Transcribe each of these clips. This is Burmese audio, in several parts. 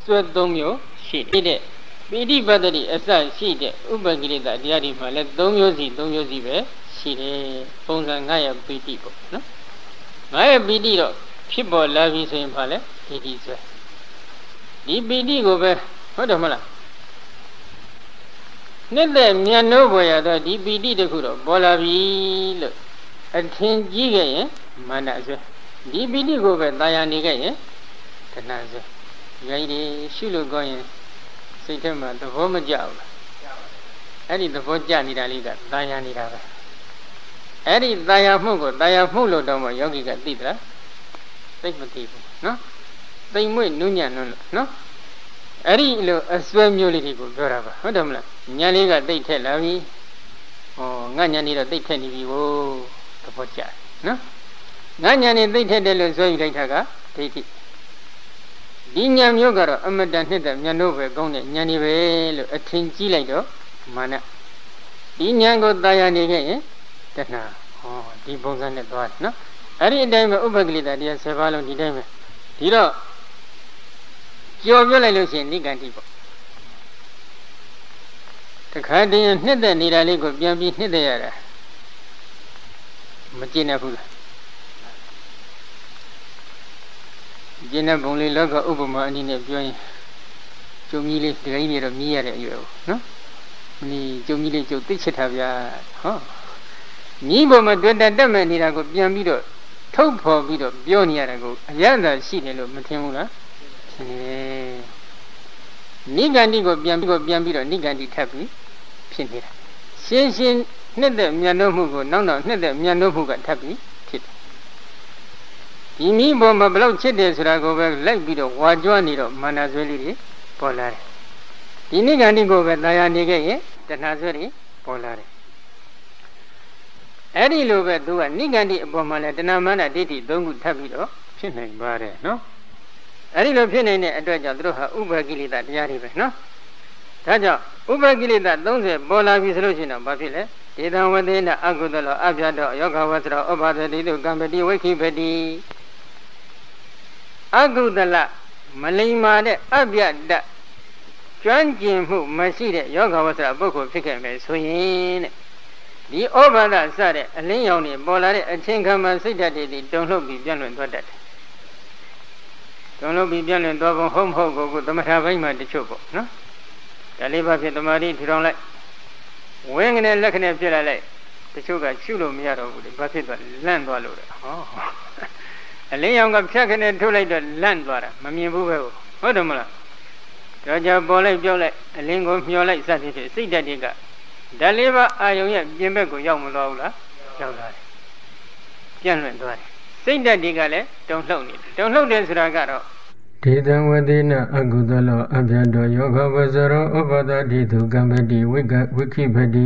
စွဲသုံးမျိုးရှိတဲ့ပိဋိပတ်တိအစရှိတဲ့ဥပကိလေသာတရားတွေမှာလည်း၃မျိုးစီပဲရှိတယ်ပုံစံ9ရဲ့ပိဋိပေါ့နော်9ရဲ့ပိဋိတော့ဖြစ်ပေါ်လာပြီဆိုရင်ဘာလဲပိဋိစွဲဒီပိဋိကိုပဲဟုတ်တယ်မလားနှစ်သက်မြတ်နိုးပေါ်ရတော့ဒီပိဋိတခုတော့ပေါ်လာပြီလို့အထင်ကြီးခဲ့ရင်မာနစွဲဒီပိဋိကိုပဲတာယာနေခဲ့ရင်တဏှာစွဲဒီကြီးရှုလို့ကောင်းရင်စိတ်ထဲမှာသဘောမကျဘူးလားအဲ့ဒီသဘောကျနေတာလေးကတာယာနေတာပဲအဲ့ဒီတာယာမှုကိုတာယာမှုလို့တော့မှယောဂီကသိသလားသိမသိဘူးနော်သိမ့်မွေ့နုညံ့လို့နော်အဲ့ဒီလိုအစွဲမျိုးလေးတွေကိုပြောတာပါဟုတ်တယ်မလားညာလေးကတိတ်ထက်လာပြီဟောငါညာနေတော့တိတ်ထက်နေပြီကိုသဘောကျနော်ငါညာနေတိတ်ထက်တယ်လို့စွဲယူလိုက်တာကဒိဋ္ဌိဒီညာမျိုးကတော့အမတန်နှစ်သက်မြတ်လို့ပဲကောင်းတဲ့ညာနေပဲလို့အထင်ကြီးလိုက်တော့မာနဒီညာကိုတာယာနေခဲ့ရင်တဏှာဟောဒီပုံစံနဲ့သွားတယ်နော်အဲ့ဒီအတိုင်းပဲဥပက္ခလိတတရား10ပါးလုံးဒီတိုင်းပဲဒီတော့ကြော်ပြလိုက်လို့ရှိရင်နိဂန္တိပေါ့တခါတည်းနှစ်သက်နေတာလေးကိုပြန်ပြီးနှစ်သက်ရတာမကျင့်ဘူးလားကျင့်တဲ့ပုံလေးလောကဥပမာအနေနဲ့ပြောရင်ကျုံကြီးလေးဒီကိန်းနေတော့မြည်ရတဲ့အရွယ်ပေါ့နော်ဒီကျုံကြီးလေးကျုပ်သိချစ်တာဗျာဟောမြည်ပေါ်မှာတွေ့တက်မဲ့နေတာကိုပြန်ပြီးတော့ထုတ်ဖော်ပြီးတော့ပြောနေရတာကိုအရသာရှိတယ်လို့မထင်ဘူးလားထင်တယ်နိဂန္တိကိုပြန်ပြီးတော့နိဂန္တိထပ်ပြီးဖြစ်နေတာရှင်းနှစ်သက်မြတ်လို့မှုကိုနောက်နှစ်သက်မြတ်လို့မှုကထပ်ပြီးဖြစ်တယ်ဒီမိဘမှာဘလို့ချစ်တယ်ဆိုတာကိုပဲလိုက်ပြီးတော့ဝါကြွနေတော့မာနဆွဲလေးတွေပေါ်လာတယ်ဒီနိဂန္တိကိုပဲတာယာနေခဲ့ရင်တဏှာဆွဲတွေပေါ်လာတယ်အဲ့ဒီလိုပဲသူကနိဂန္တိအပေါ်မှာလဲတဏှာမာနဒိဋ္ဌိ၃ခုထပ်ပြီးတော့ဖြစ်နိုင်ပါတယ်နော်အဲ့ဒီလိုဖြစ်နေတဲ့အတွက်ကြောင့်သူတို့ဟာဥပကိလေသာတရားတွေပဲနော်ဒါကြောင့်ဥပကိလေသာ30ပေါ်လာပြီဆိုလို့ရှိရင်တော့ဘာဖြစ်လဲဒေသဝသေနအကုသလောအပြတ်တော့ယောဂဝသရောဥပါဒတိတုကံပတိဝိခိပတိအကုသလမလိမ္မာတဲ့အပြတ်တကျွမ်းကျင်မှုမရှိတဲ့ယောဂဝသရပုဂ္ဂိုလ်ဖြစ်ခဲ့မယ်ဆိုရင်တဲ့ဒီဩဘာဒစတဲ့အလင်းရောင်တွေပေါ်လာတဲ့အချင်းခံမှစိတ်ဓာတ်တွေတုန်လှုပ်ပြီးပြန့်လွင့်သွားတတ်တယ်တုန်လှုပ်ပြီးပြန့်လွင့်သွားပုံဟုတ်မဟုတ်ကိုသမထဘိုင်းမှာတချို့ပေါ့နော်ဒါလေးပါဖြစ်တမာတိထူထောင်လိုက်ဝင်းကနေလက်ခနဲ့ပြစ်လိုက်တချို့ကရှုလို့မရတော့ဘူးလေဘာဖြစ်သွားလန့်သွားလို့လေဟောအလင်းရောင်ကဖြတ်ခနဲ့ထုတ်လိုက်တော့လန့်သွားတာမမြင်ဘူးပဲဟုတ်တယ်မလားတော့ကြပေါ်လိုက်ပြောလိုက်အလင်းကိုမျောလိုက်စသဖြင့်စိတ်ဓာတ်တွေကဓာတ်လေးပါအာယုံရဲ့ပြင်ဘက်ကိုရောက်မသွားဘူးလားရောက်လာတယ်ပြန့်လွင့်သွားတယ်စိတ်ဓာတ်တွေကလည်းတုန်လှုပ်နေတယ်တုန်လှုပ်တယ်ဆိုတာကတော့ဒေသဝတိနအကုသလောအပြတ်တော်ယောဂဝဇရောဥပဒတိတုကံပတိဝိခိပတိ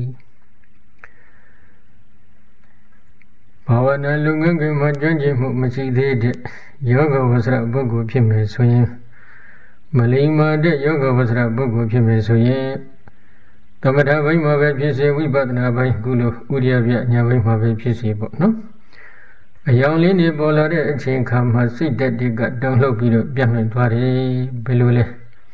ဘာဝနာလူငယ်ကမှကျွမ်းကျင်မှုမရှိသေးတဲ့ယောဂဝဇရပုဂ္ဂိုလ်ဖြစ်မယ်ဆိုရင်မလိမ္မာတဲ့ယောဂဝဇရပုဂ္ဂိုလ်ဖြစ်မယ်ဆိုရင်သမထဘိုင်းမှာပဲဖြစ်စေဝိပဿနာဘိုင်းကုလို့ဥရိယပြညာဘိုင်းမှာပဲဖြစ်စေပေါ့နော်အယောင်လေးတွေပေါ်လာတဲ့အချိန်ခါမှာစိတ်ဓာတ်တွေကတုန်လှုပ်ပြီးတော့ပြန့်လွင့်သွားတယ်ဘယ်လိုလဲ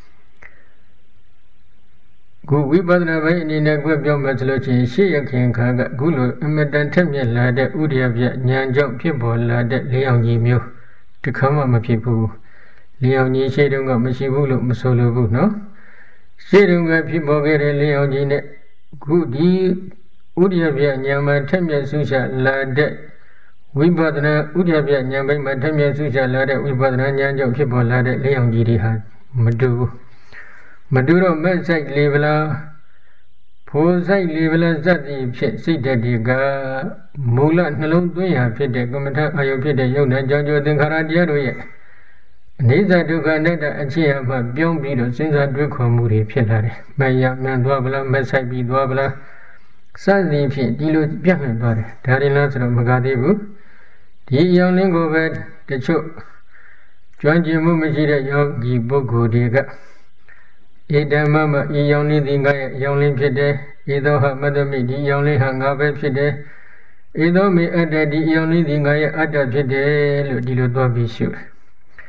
ခုဝိပဿနာဘိုင်းအနေနဲ့ကြွပြောမှဆိုလို့ချင်းရှေ့ရခင်ခါကခုလိုအမတန်ထက်မြက်လာတဲ့ဥရိယပြညာကြောင့်ဖြစ်ပေါ်လာတဲ့လေးအောင်ကြီးမျိုးတခါမှမဖြစ်ဘူးလေးအောင်ကြီးရှေ့တုန်းကမရှိဘူးလို့မဆိုလိုဘူးနော်ရှေ့တုန်းကဖြစ်ပေါ်ခဲ့တဲ့လေးအောင်ကြီးနဲ့ခုဒီဥရိယပြညာမှာထက်မြက်ဆူရှာလာတဲ့ဝိပဿနာဥဒ္ဒပြဉာဏ်ဘိုင်းမှာထက်မြက်စုချလာတဲ့ဝိပဿနာဉာဏ်ကြောင့်ဖြစ်ပေါ်လာတဲ့လေးအောင်ကြီးတွေဟာမတူတော့မဲ့ဆိုင်လေဗလားဖိုးဆိုင်လေဗလားဇတ်တိဖြစ်စိတ်ဓာတ်တွေကမူလနှလုံးသွင်းရာဖြစ်တဲ့ကမ္မထအာယုဖြစ်တဲ့ယုံနာကြောင့်သင်္ခါရတရားတို့ရဲ့အနိစ္စဒုက္ခအနတ္တအခြေအမှပြောင်းပြီးတော့စဉ်းစားတွေးခေါ်မှုတွေဖြစ်လာတယ်။မယမြန်သွားဗလားမဲ့ဆိုင်ပြီးသွားဗလားစသည်ဖြင့်ဒီလိုပြန့်လွင့်သွားတယ်။ဒါရင်လားဆိုတော့မကသေးဘူး။ဒီအယောင်လင်းကိုပဲတချို့ကျွမ်းကျင်မှုမရှိတဲ့ယောဂီပုဂ္ဂိုလ်တွေကဧတမမဤယောင်လင်းသည်ငါရဲ့အယောင်လင်းဖြစ်တယ်။ဧသောဟမတ္တမိဒီအယောင်လင်းဟာငါပဲဖြစ်တယ်။ဧသောမေအတ္တဒီအယောင်လင်းသည်ငါရဲ့အတ္တဖြစ်တယ်လို့ဒီလိုသွားပြီးရှုတယ်။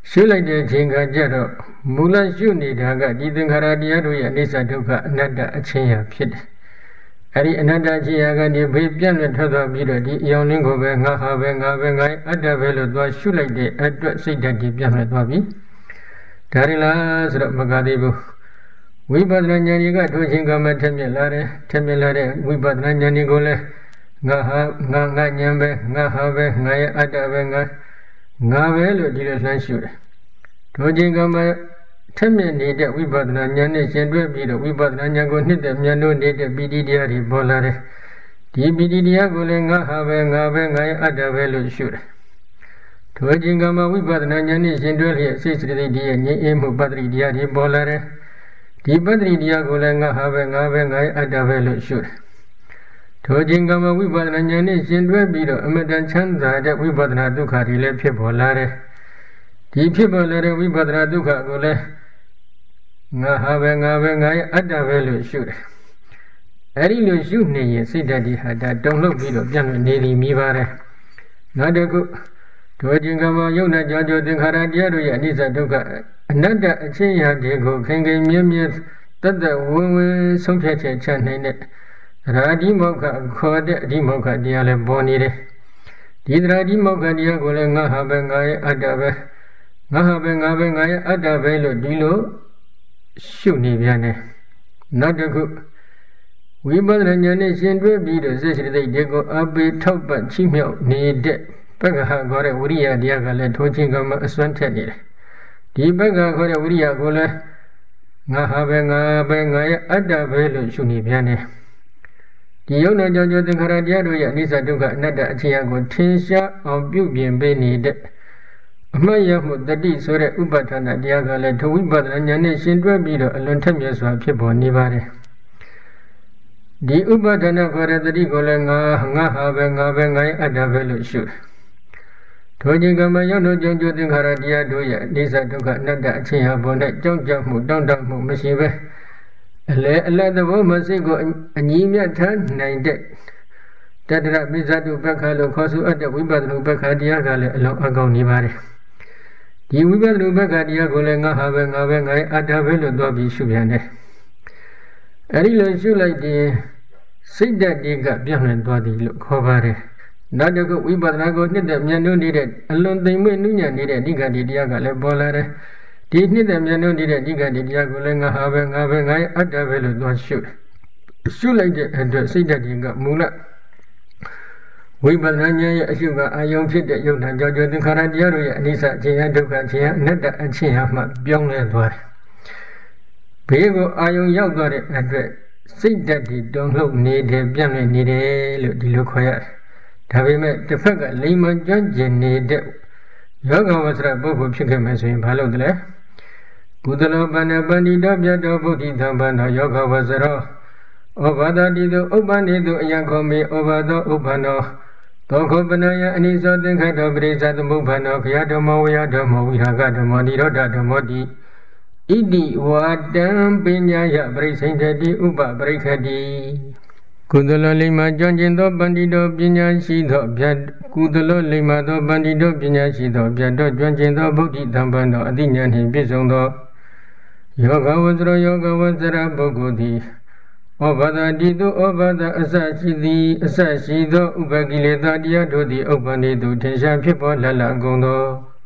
ရှုလိုက်တဲ့အချိန်ကကြတော့မူလရှုနေတာကဒီသင်္ခါရတရားတို့ရဲ့အနိစ္စဒုက္ခအနတ္တအချင်းရာဖြစ်တယ်။အဲဒီအနတ္တအချင်းရာကနေဘေးပြန့်လွင့်ထွက်သွားပြီးတော့ဒီအယောင်လင်းကိုပဲငါဟာပဲငါပဲငါရဲ့အတ္တပဲလို့သွားရှုလိုက်တဲ့အတွက်စိတ်ဓာတ်ကြီးပြန့်လွင့်သွားပြီ။ဒါရင်လားဆိုတော့မကသေးဘူး။ဝိပဿနာဉာဏ်ကြီးကထိုချင်းကမှထက်မြက်လာတယ်။ထက်မြက်လာတဲ့ဝိပဿနာဉာဏ်ကြီးကိုလည်းငါဟာငါဉာဏ်ပဲငါဟာပဲငါရဲ့အတ္တပဲငါပဲလို့ဒီလိုလှမ်းရှုတယ်။ထိုချင်းကမှထက်မြက်နေတဲ့ဝိပဿနာဉာဏ်နဲ့ရှင်တွဲပြီးတော့ဝိပဿနာဉာဏ်ကိုနှစ်သက်မြတ်လို့နေတဲ့ပီတိတရားတွေပေါ်လာတယ်။ဒီပီတိတရားကိုလည်းငါဟာပဲငါရဲ့အတ္တပဲလို့ရှုတယ်။ထိုချင်းကမှဝိပဿနာဉာဏ်နဲ့ရှင်တွဲလျက်စိတ်စတိတိရဲ့ငြိမ်းအေးမှုပတ္တိတရားတွေပေါ်လာတယ်။ဒီပတ္တိတရားကိုလည်းငါဟာပဲငါရဲ့အတ္တပဲလို့ရှုတယ်။ထိုချင်းကမှဝိပဿနာဉာဏ်နဲ့ရှင်တွဲပြီးတော့အမတန်ချမ်းသာတဲ့ဝိပဿနာဒုက္ခတွေလည်းဖြစ်ပေါ်လာတယ်။ဒီဖြစ်ပေါ်လာတဲ့ဝိပဿနာဒုက္ခကိုလည်းငါဟာပဲငါရဲ့အတ္တပဲလို့ရှုတယ်။အဲဒီလိုရှုနေရင်စိတ်ဓာတ်ဒီဟာဒါတုံ့လှုပ်ပြီးတော့ပြန်လို့နေသည်မိပါတယ်။နောက်တစ်ခုထိုခြင်းကမှယုံနာကြောင့်သင်္ခါရတရားတို့ရဲ့အနိစ္စဒုက္ခအနတ္တအချင်းရာတွေကိုခင်ခင်မြဲမြဲတတ်ဝင်ဆုံးဖြတ်ချက်ချနိုင်တဲ့ရာဒီမောက္ခခေါ်တဲ့အဒီမောက္ခတရားလည်းပေါ်နေတယ်။ဒီရာဒီမောက္ခတရားကိုလည်းငါဟာပဲငါရဲ့အတ္တပဲငါဟာပဲငါရဲ့အတ္တပဲလို့ဒီလိုရှုနေပြန်တယ်။နောက်တစ်ခုဝိပဿနာဉာဏ်နဲ့ရှင်တွဲပြီးတော့စိတ်စိတ်တွေကိုအပေထောက်ပံ့ချိမြောက်နေတဲ့ပက္ခဟာခေါ်တဲ့ဝိရိယတရားကလည်းထိုချင်းကမှအစွမ်းထက်နေတယ်။ဒီပက္ခခေါ်တဲ့ဝိရိယကိုလည်းငါဟာပဲငါရဲ့အတ္တပဲလို့ရှုနေပြန်တယ်။ဒီယုံနာကြောင့်သင်္ခါရတရားတို့ရဲ့အနိစ္စဒုက္ခအနတ္တအခြေအကိုထင်ရှားအောင်ပြုပြင်ပေးနေတဲ့အမှတ်ရမှုတတိဆိုတဲ့ဥပဋ္ဌာဏတရားကလည်းထဝိပဿနာဉာဏ်နဲ့ရှင်တွဲပြီးတော့အလွန်ထက်မြက်စွာဖြစ်ပေါ်နေပါတယ်။ဒီဥပဋ္ဌာဏခေါ်တဲ့တတိကိုလည်းငါဟာပဲငါရဲ့အတ္တပဲလို့ရှုတယ်။ထိုခြင်းကမှရောက်လို့ကြောင့်သင်္ခါရတရားတို့ရဲ့အနိစ္စဒုက္ခအနတ္တအခြေအပေါ်၌ကြောင့်ကြမှုတောင့်တမှုမရှိပဲအလဲသဘောမှစိတ်ကိုအညီမြတ်ထားနိုင်တဲ့တတရပိဇတုပက္ခလို့ခေါ်ဆိုအပ်တဲ့ဝိပဿနာပက္ခတရားကလည်းအလုံးအကောင်းနေပါတယ်။ဒီဝိပဿနာဘက်ကတရားကိုလည်းငါဟာပဲငါရဲ့အတ္တပဲလို့သွားပြီးရှုပြန်တယ်။အဲဒီလိုရှုလိုက်ရင်စိတ်ဓာတ်တွေကပြန့်လွင့်သွားသည်လို့ခေါ်ပါတယ်။နောက်တစ်ခုဝိပဿနာကိုနှစ်သက်မြန်နှုတ်နေတဲ့အလွန်သိမ်မွေ့နုညံ့နေတဲ့အဓိကတိတရားကလည်းပေါ်လာတယ်။ဒီနှစ်သက်မြန်နှုတ်နေတဲ့အဓိကတိတရားကိုလည်းငါဟာပဲငါရဲ့အတ္တပဲလို့သွားရှုတယ်။ရှုလိုက်တဲ့အတွက်စိတ်ဓာတ်တွေကမူလဝိပဿနာဉာဏ်ရဲ့အရှုကအာယုံဖြစ်တဲ့ယုံနာကြောင့်သင်္ခါရတရားတို့ရဲ့အနိစ္စအခြေယဒုက္ခအခြေယအနတ္တအခြေယမှပြောင်းလဲသွားတယ်။ဘေးကိုအာယုံရောက်သွားတဲ့အတွက်စိတ်ဓာတ်တွေတုံ့လှုပ်နေတယ်ပြန့်လွင့်နေတယ်လို့ဒီလိုခေါ်ရတယ်။ဒါပေမဲ့တစ်ဖက်ကလိမ္မာကျွမ်းကျင်နေတဲ့ယောဂဝဆရာပုဂ္ဂိုလ်ဖြစ်ခဲ့မယ်ဆိုရင်ဘာလုပ်သလဲ။ကုသလောပန္နပန္တိတောပြတ်တော်ဗုဒ္ဓသံပန္နောယောဂဝဆရောဩဘာဒတိတုဥပ္ပန္နိတုအယံခောမေဩဘာသောဥပ္ပန္နောသောခောပနယအနိသောသင်္ခတောပရိစ္ဆသမုပ္ပန္နောခယဓမ္မောဝယဓမ္မောဝိရာဂဓမ္မောနိရောဓဓမ္မောတိဣတိဝါတံပညာယပရိစ္ဆိတတိဥပပရိခတိကုသလလိမ္မာကျွမ်းကျင်သောပန္တိတောပညာရှိသောဗျတ်ကုသလလိမ္မာသောပန္တိတောပညာရှိသောဗျတ်တော်ကျွမ်းကျင်သောဗုဒ္ဓသံပန္နောအတိညာနှင့်ပြည့်စုံသောယောဂဝဇ္ရောယောဂဝဇ္ရပုဂ္ဂိုလ်သည်ဩဘာဒတိတုဩဘာဒအစရှိသည်အစရှိသောဥပကိလေသာတရားတို့သည်ဥပ္ပန္နိတုထင်ရှားဖြစ်ပေါ်လအကုန်သော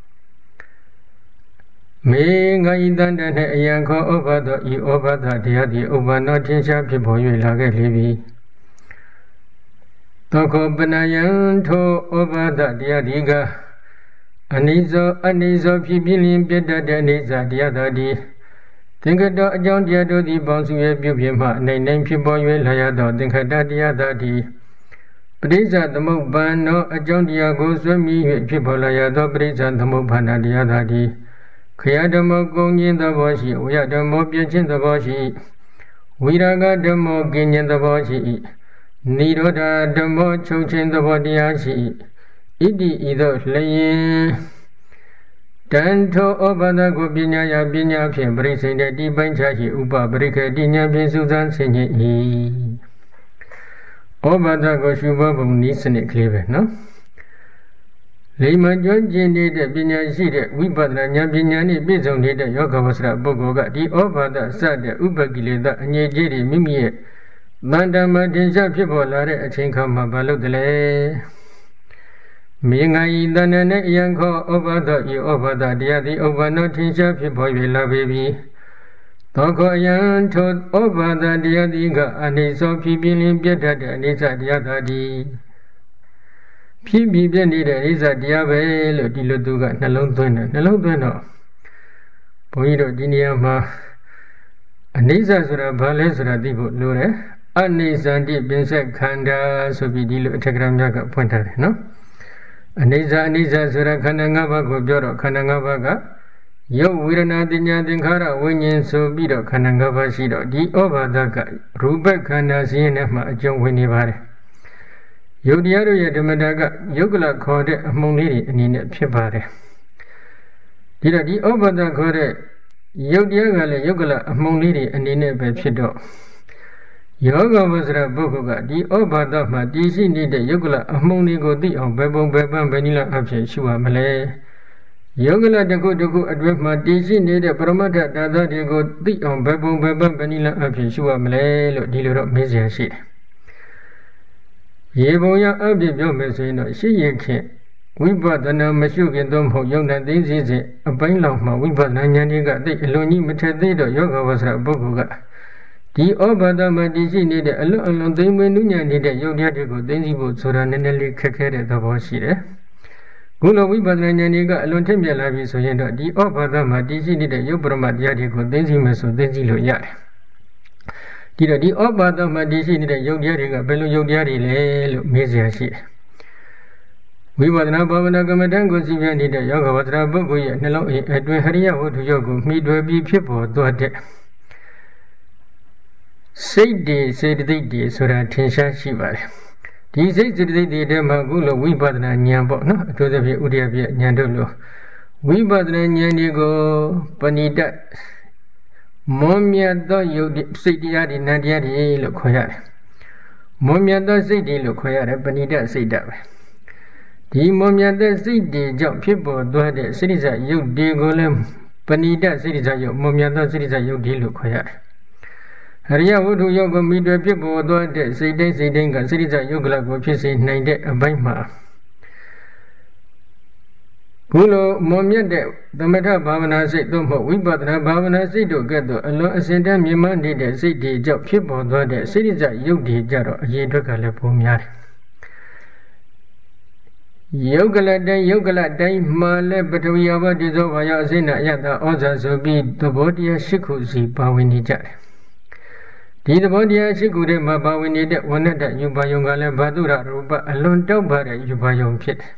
မေငါဤတန်တနှင့်အယံခောဩဘာဒဤဩဘာဒတရားသည်ဥပ္ပန္နောထင်ရှားဖြစ်ပေါ်၍လာခဲ့လေပြီသောခောပနယံထိုဩဘာဒတရားဒီကအနိစ္စဖြစ်ပြင်းလျင်ပြတ်တတ်တဲ့အနိစ္စတရားသာသည်သင်္ခတောအကြောင်းတရားတို့သည်ပေါင်းစုရဲ့ပြုပြင်မှနိုင်ဖြစ်ပေါ်၍လာရသောသင်္ခတတရားသာသည်ပရိစ္ဆသမုပ္ပန္နောအကြောင်းတရားကိုဆွဲမိ၍ဖြစ်ပေါ်လာရသောပရိစ္ဆသမုပ္ပန္နတရားသာသည်ခယဓမ္မောကုံခြင်းသဘောရှိဝယဓမ္မောပြည့်ခြင်းသဘောရှိဝိရာဂဓမ္မောကင်းခြင်းသဘောရှိနိရောဓဓမ္မောချုပ်ခြင်းသဘောတရားရှိဣတိဤသို့လျင်တန်ထိုဩဘာဒကိုပညာယပညာဖြင့်ပရိစ္ဆေတတိပိုင်းခြားရှိဥပပရိခေတိညာဖြင့်စုစမ်းဆင်ခြင်၏ဩဘာဒကိုရှုဖို့ဘုံနည်းစနစ်ကလေးပဲနော်လိမ္မာကျွမ်းကျင်နေတဲ့ပညာရှိတဲ့ဝိပဿနာဉာဏ်ပညာနဲ့ပြည့်စုံနေတဲ့ယောဂဝဆရာပုဂ္ဂိုလ်ကဒီဩဘာဒစတဲ့ဥပကိလေသာအငြိကြီးတွေမိမိရဲ့တန်တမတင်ရှားဖြစ်ပေါ်လာတဲ့အချိန်ခါမှာဘာလို့တလဲမြေငါဤတဏ္ဍနဲ့အယံခောဩဘာဒဤဩဘာဒတရားသည်ဥပ္ပန္နောထင်ရှားဖြစ်ပေါ်၍လာပေပြီသောခောအယံထိုဩဘာဒတရားသည်ကအနိစ္စဖြစ်ပြင်းလင်းပြတ်တတ်တဲ့အနိစ္စတရားသာသည်ဖြစ်ပြီးပြနေတဲ့အိဇာတရားပဲလို့ဒီလိုသူကနှလုံးသွင်းတယ်နှလုံးသွင်းတော့ဘုန်းကြီးတို့ဒီနေရာမှာအနိစ္စဆိုတာဘာလဲဆိုတာသိဖို့လိုတယ်အနိစ္စံတိပင်ဆက်ခန္ဓာဆိုပြီးဒီလိုအထက်ကရာများကဖွင့်ထားတယ်နော်အနိစ္စဆိုတာခန္ဓာ၅ပါးကိုပြောတော့ခန္ဓာ၅ပါးကယုတ်ဝေဒနာတင်ညာသင်္ခါရဝိညာဉ်ဆိုပြီးတော့ခန္ဓာ၅ပါးရှိတော့ဒီဩဘာဒကရူပခန္ဓာစည်းနဲ့မှအကျုံးဝင်နေပါတယ်ယုတ်တရားတို့ရဲ့ဓမ္မတာကယုတ်ကလခေါ်တဲ့အမှုန်လေးတွေအနေနဲ့ဖြစ်ပါတယ်ဒီတော့ဒီဩဘာဒခေါ်တဲ့ယုတ်တရားကလည်းယုတ်ကလအမှုန်လေးတွေအနေနဲ့ပဲဖြစ်တော့ယောဂဝဆရာပုဂ္ဂိုလ်ကဒီဩဘာဒမှာတည်ရှိနေတဲ့ယုတ်ကလအမှုန်တွေကိုသိအောင်ဘယ်ပုံဘယ်ပန်းဘယ်နည်းလားအဖြစ်ရှုရမလဲယုတ်ကလတစ်ခုတစ်ခုအတွင်းမှာတည်ရှိနေတဲ့ပရမတ္ထဓာတ်တွေကိုသိအောင်ဘယ်ပုံဘယ်ပန်းဘယ်နည်းလားအဖြစ်ရှုရမလဲလို့ဒီလိုတော့မေးစရာရှိတယ်ရေပုံရအပြည့်ပြောမယ်ဆိုရင်တော့ရှိရခင်ဝိပဿနာမရှိခင်တော့မဟုတ်ယုံတဲ့သိသိစဉ်အပိုင်းလောက်မှာဝိပဿနာဉာဏ်ကြီးကသိအလွန်ကြီးမထက်သေးတော့ယောဂဝဆရာပုဂ္ဂိုလ်ကဒီဩဘာဒမှာတည်ရှိနေတဲ့အလွန်သိမ့်မွေးနုညံ့နေတဲ့ယုတ်တရားတွေကိုသိသိဖို့ဆိုတာနည်းနည်းလေးခက်ခဲတဲ့သဘောရှိတယ်။ခုလိုဝိပဿနာဉာဏ်ကြီးကအလွန်ထက်မြက်လာပြီဆိုရင်တော့ဒီဩဘာဒမှာတည်ရှိနေတဲ့ယုတ်ပရမတရားတွေကိုသိသိမယ်ဆိုသိသိလို့ရတယ်။ဒီတော့ဒီဩဘာဒမှာတည်ရှိနေတဲ့ယုတ်တရားတွေကဘယ်လိုယုတ်တရားတွေလဲလို့မေးစရာရှိတယ်။ဝိပဿနာဘာဝနာကမ္မဋ္ဌာန်းကိုစီပြနေတဲ့ယောဂဝတ္တပုဂ္ဂိုလ်ရဲ့နှလုံးအတွင်းဟရိယဝတ္ထုရုပ်ကိုမှီတွယ်ပြီးဖြစ်ပေါ်သွားတဲ့စိတ်တွေစေတသိက်တွေဆိုတာထင်ရှားရှိပါတယ်။ဒီစိတ်စေတသိက်တွေထဲမှာခုလိုဝိပဿနာဉာဏ်ပေါ့နော်အထူးသဖြင့်ဥဒိယပြဉာဏ်တို့လိုဝိပဿနာဉာဏ်တွေကိုပဏိတမွန်မြတ်သောယုတ်စိတ်တရားတွေနံတရားတွေလို့ခေါ်ရတယ်။မွန်မြတ်သောစိတ်တွေလို့ခေါ်ရတယ်ပဏိတစိတ်ဓာတ်ပဲ။ဒီမွန်မြတ်တဲ့စိတ်တွေကြောင့်ဖြစ်ပေါ်သွားတဲ့စိရိဇယုတ်တွေကိုလည်းပဏိတစိရိဇယုတ်မွန်မြတ်သောစိရိဇယုတ်တွေလို့ခေါ်ရတယ်။ဟရိယဝတ္ထုယုတ်ကိုမိတွေ့ဖြစ်ပေါ်သွားတဲ့စိတ်တိုင်းကစိရိဇယုတ်ကလကိုဖြစ်စေနိုင်တဲ့အပိုင်းမှာခုလိုမွန်မြတ်တဲ့သမထဘာဝနာစိတ်သို့မဟုတ်ဝိပဿနာဘာဝနာစိတ်တို့ကဲ့သို့အလွန်အစင်တန်းမြင်မှနေတဲ့စိတ်တွေကြောင့်ဖြစ်ပေါ်သွားတဲ့စိရိဇယုတ်တွေကြတော့အရေးအတွက်ကလည်းပုံများတယ်ယုတ်ကလတိုင်းမှာလည်းပထဝီအဘောတိသောဘာယောအစိဏအယတဩဇာဆိုပြီးသဘောတရား၈ခုစီပါဝင်နေကြတယ်ဒီသဘောတရား၈ခုထဲမှာပါဝင်နေတဲ့ဝဏ္ဏတယူပါယုံကလည်းဘာတုရရူပအလွန်တောက်ပါတဲ့ယူပါယုံဖြစ်တယ်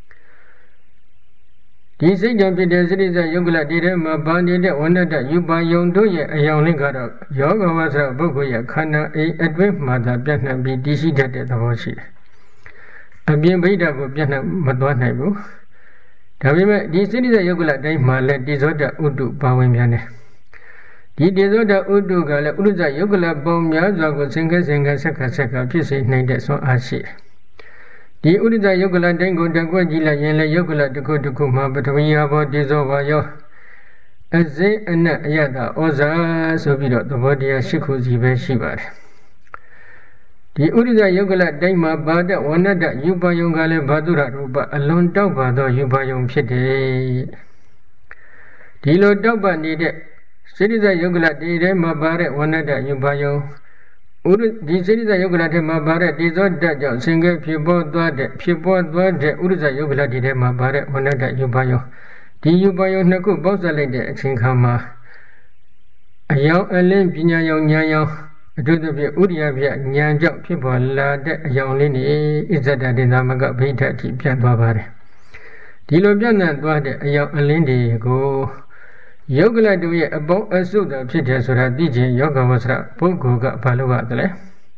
ဒီစိတ်ကြောင့်ဖြစ်တဲ့စိရိဇယုတ်ကလဒီထဲမှာပါနေတဲ့ဝဏ္ဏတယူပါယုံတို့ရဲ့အယောင်လေးကတော့ယောဂဝဆရာပုဂ္ဂိုလ်ရဲ့ခန္ဓာအိမ်အတွင်းမှာသာပြန့်နှံ့ပြီးတည်ရှိတတ်တဲ့သဘောရှိတယ်အပြင်ဗိဓာကိုပြန့်နှံ့မသွားနိုင်ဘူးဒါပေမဲ့ဒီစိရိဇယုတ်ကလတိုင်းမှာလည်းတိဇောတဥတုပါဝင်ပြန်တယ်ဒီတိဇောတဥတုကလည်းဥရဇယုတ်ကလပုံများစွာကိုဆင်ခဲဆက်ကဖြစ်စေနိုင်တဲ့ဆွမ်းအားရှိတယ်ဒီဥရဇယုတ်ကလတိုင်းကိုတကွက်ကြည့်လိုက်ရင်လည်းယုတ်ကလတစ်ခုမှာပထဝီအဘောတိဇောဘာယောအစိအနအယတဩဇာဆိုပြီးတော့သဘောတရား၈ခုစီပဲရှိပါတယ်ဒီဥရိဇယုတ်ကလတိုင်းမှာပါတဲ့ဝဏ္ဏတယူပါယုံကလည်းဘာတုရရူပအလွန်တောက်ပါသောယူပါယုံဖြစ်တယ်ဒီလိုတောက်ပါနေတဲ့စိရိဇယုတ်ကလဒီထဲမှာပါတဲ့ဝဏ္ဏတယူပါယုံဒီစိရိဇယုတ်ကလထဲမှာပါတဲ့တိဇောတကြောင့်ဆင်ခဲဖြစ်ပေါ်သွားတဲ့ဥရိဇယုတ်ကလဒီထဲမှာပါတဲ့ဝဏ္ဏတယူပါယုံဒီယူပါယုံနှစ်ခုပေါင်းစပ်လိုက်တဲ့အချိန်ခါမှာအယောင်အလင်းပညာယောင်ဉာဏ်ယောင်အထူးသဖြင့်ဥရိယပြဉာဏ်ကြောင့်ဖြစ်ပေါ်လာတဲ့အယောင်လေးနေဣဇဒဒေသမကဗိဓာတိပြန်သွားပါတယ်ဒီလိုပြန်သွားတဲ့အယောင်အလင်းတွေကိုယုတ်ကလတို့ရဲ့အပေါင်းအစုသာဖြစ်တယ်ဆိုတာသိခြင်းယောဂဝဆရာပုဂ္ဂိုလ်ကဘာလို့ရသလဲ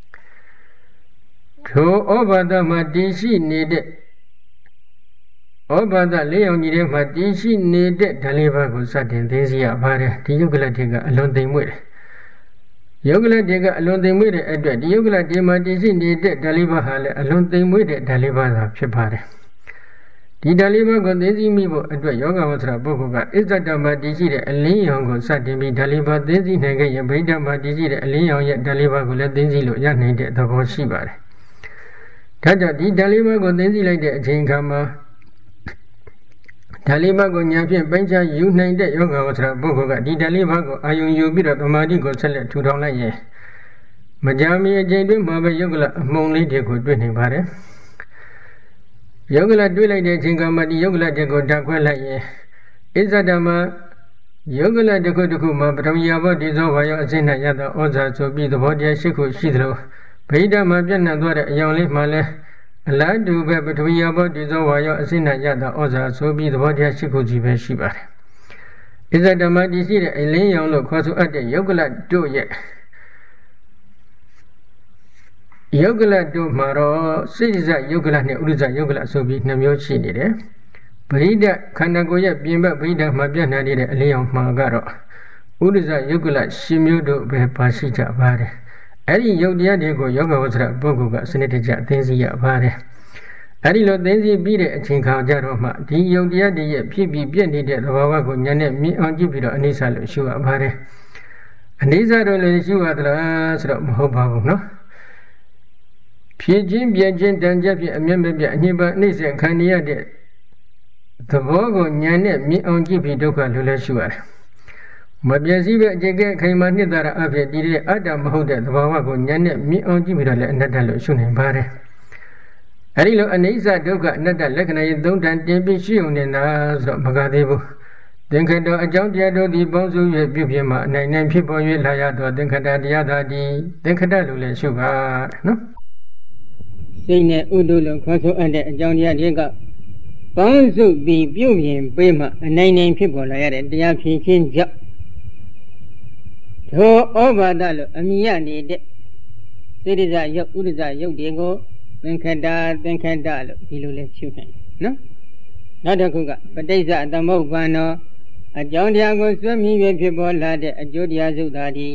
ထိုဩဘာဒမှာတည်ရှိနေတဲ့ဩဘာဒလေးအောင်ကြီးထဲမှာတည်ရှိနေတဲ့ဓာလေးပါးကိုစတင်သိသိရပါတယ်ဒီယုတ်ကလတွေကအလွန်သိမ်မွေ့တယ်ယုတ်ကလတွေကအလွန်သိမ်မွေ့တဲ့အတွက်ဒီယုတ်ကလတွေမှာတည်ရှိနေတဲ့ဓာလေးပါးဟာလည်းအလွန်သိမ်မွေ့တဲ့ဓာလေးပါးသာဖြစ်ပါတယ်ဒီဓာတ်လေးပါးကိုသိသိမိဖို့အတွက်ယောဂဝဆရာပုဂ္ဂိုလ်ကအစ္ဆဒမှာတည်ရှိတဲ့အလင်းရောင်ကိုစတင်ပြီးဓာတ်လေးပါးသိသိနိုင်ခဲ့ရင်ဗိဓာမှာတည်ရှိတဲ့အလင်းရောင်ရဲ့ဓာတ်လေးပါးကိုလည်းသိသိလို့ရနိုင်တဲ့သဘောရှိပါတယ်။ဒါကြောင့်ဒီဓာတ်လေးပါးကိုသိသိလိုက်တဲ့အချိန်ခါမှာဓာတ်လေးပါးကိုဉာဏ်ဖြင့်ပိုင်းခြားယူနိုင်တဲ့ယောဂဝဆရာပုဂ္ဂိုလ်ကဒီဓာတ်လေးပါးကိုအာယုံယူပြီးတော့သမာဓိကိုဆက်လက်ထူထောင်လိုက်ရင်မကြာမီအချိန်တွင်းမှာပဲယုတ်ကလအမှုံလေးတွေကိုတွေ့နေပါတယ်။ယုတ်ကလတွေ့လိုက်တဲ့အချိန်ကမှဒီယုတ်ကလတဲ့ကိုဓာတ်ခွဲလိုက်ရင်အစ္ဆဒမှာယုတ်ကလတစ်ခုတစ်ခုမှာပထမယဘောဒီသောဘာယောအစင်း၌ရသောဩဇာဆိုပြီးသဘောတရားရှိခုရှိသလိုဗိဓာမှာပြန့်နှံ့သွားတဲ့အယောင်လေးမှလည်းအလားတူပဲပထမယဘောဒီသောဘာယောအစင်း၌ရသောဩဇာဆိုပြီးသဘောတရားရှိခုကြီးပဲရှိပါတယ်။အစ္ဆဒမှာတည်ရှိတဲ့အလင်းရောင်လို့ခေါ်ဆိုအပ်တဲ့ယုတ်ကလတို့ရဲ့ယုတ်ကလတို့မှာတော့စိတ္တဇယုတ်ကလနဲ့ဥဒ္ဒဇယုတ်ကလဆိုပြီး2မျိုးရှိနေတယ်။ဗိဓာခန္ဓာကိုယ်ရဲ့ပြင်ပဗိဓာမှာပြန့်နှံ့နေတဲ့အလင်းရောင်မှာကတော့ဥဒ္ဒဇယုတ်ကလ10မျိုးတို့ပဲပါရှိကြပါတယ်။အဲ့ဒီယုတ်တရားတွေကိုယောဂဝဆရာပုဂ္ဂိုလ်ကစနစ်တကျသိသိရပါတယ်။အဲ့ဒီလိုသိသိပြီးတဲ့အချိန်ခါကြတော့မှဒီယုတ်တရားတွေရဲ့ဖြစ်ပြီးပြည့်နေတဲ့သဘာဝကိုဉာဏ်နဲ့မြင်အောင်ကြည့်ပြီးတော့အနိစ္စလို့ရှုရပါတယ်။အနိစ္စတော့လည်းရှုရသလားဆိုတော့မဟုတ်ပါဘူးနော်။ဖြစ်ခြင်းပြည့်ခြင်းတန်ကြပ်ဖြစ်အမြဲမပြတ်အညစ်ပါအနှိမ့်ဆက်ခံရတဲ့သဘောကိုဉာဏ်နဲ့မြင်အောင်ကြည့်ပြီးဒုက္ခလိုလဲရှုရတယ်။မပြည့်စည်ပဲအကျက်ကဲခိုင်မာနှစ်သာရအဖြစ်ဒီတဲ့အတ္တမဟုတ်တဲ့သဘာဝကိုဉာဏ်နဲ့မြင်အောင်ကြည့်ပြီးတော့လည်းအနတ္တလို့ရှုနိုင်ပါတယ်။အဲဒီလိုအနိစ္စဒုက္ခအနတ္တလက္ခဏာရဲ့သုံးတန်တင်ပြီးရှုုံနေတာဆိုတော့မကသေးဘူး။သင်္ခတ္တအကြောင်းတရားတို့သည်ပေါင်းစု၍ပြုပြင်မှအနိုင်နိုင်ဖြစ်ပေါ်၍လာရသောသင်္ခတ္တတရားသာသည်သင်္ခတ္တလို့လည်းရှုပါနော်။စိတ်နဲ့ဥဒုလို့ခေါ်ဆိုအပ်တဲ့အကြောင်းတရားတွေကပေါင်းစုပြီးပြုပြင်ပေးမှအနိုင်နိုင်ဖြစ်ပေါ်လာရတဲ့တရားဖြစ်ခြင်းကြောင့်ထိုဩဘာဒလို့အမိရနေတဲ့စေတဇယုတ်ဥဒ္ဒဇယုတ်တွေကိုသင်္ခတ္တလို့ဒီလိုလဲရှုနိုင်နော်နောက်တစ်ခုကပဋိစ္စသမုပ္ပန္နောအကြောင်းတရားကိုစွဲမြည်၍ဖြစ်ပေါ်လာတဲ့အကျိုးတရားစုသာဒီ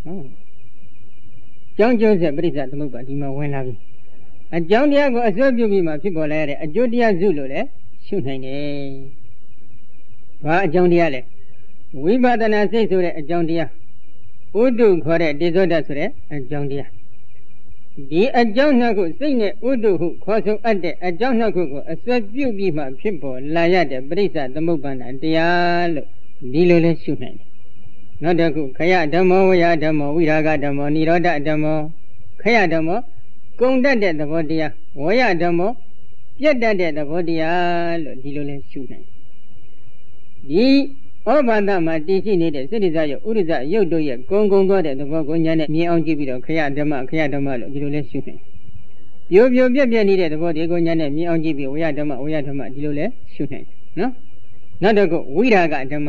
ကြောင်းကျိုးဆက်ပဋိစ္စသမုပ္ပါဒီမှာဝင်လာပြီအကြောင်းတရားကိုအစွဲပြုပြီးမှဖြစ်ပေါ်လာရတဲ့အကျိုးတရားစုလို့လည်းရှုနိုင်တယ်။ဘာအကြောင်းတရားလဲဝိပဿနာစိတ်ဆိုတဲ့အကြောင်းတရားဥဒုခေါ်တဲ့တိသောတဆိုတဲ့အကြောင်းတရားဒီအကြောင်းနှစ်ခုစိတ်နဲ့ဥဒုဟုခေါ်ဆိုအပ်တဲ့အကြောင်းနှစ်ခုကိုအစွဲပြုပြီးမှဖြစ်ပေါ်လာရတဲ့ပရိစ္ဆသမုပ္ပန္နတရားလို့ဒီလိုလဲရှုနိုင်တယ်။နောက်တစ်ခုခယဓမ္မောဝယဓမ္မောဝိရာဂဓမ္မောနိရောဓဓမ္မောခယဓမ္မောကုန်တတ်တဲ့သဘောတရားဝယဓမ္မောပြတ်တတ်တဲ့သဘောတရားလို့ဒီလိုလဲရှုနိုင်ဒီဩဘာဒမှာတည်ရှိနေတဲ့စိတ္တဇယုတ်ဥဒ္ဒဇယုတ်တို့ရဲ့ကုံသွားတဲ့သဘောကိုညာနဲ့မြင်အောင်ကြည့်ပြီးတော့ခယဓမ္မလို့ဒီလိုလဲရှုနိုင်ပြိုပြက်နေတဲ့သဘောတွေကိုညာနဲ့မြင်အောင်ကြည့်ပြီးဝယဓမ္မဒီလိုလဲရှုနိုင်နော်နောက်တစ်ခုဝိရာဂဓမ္မ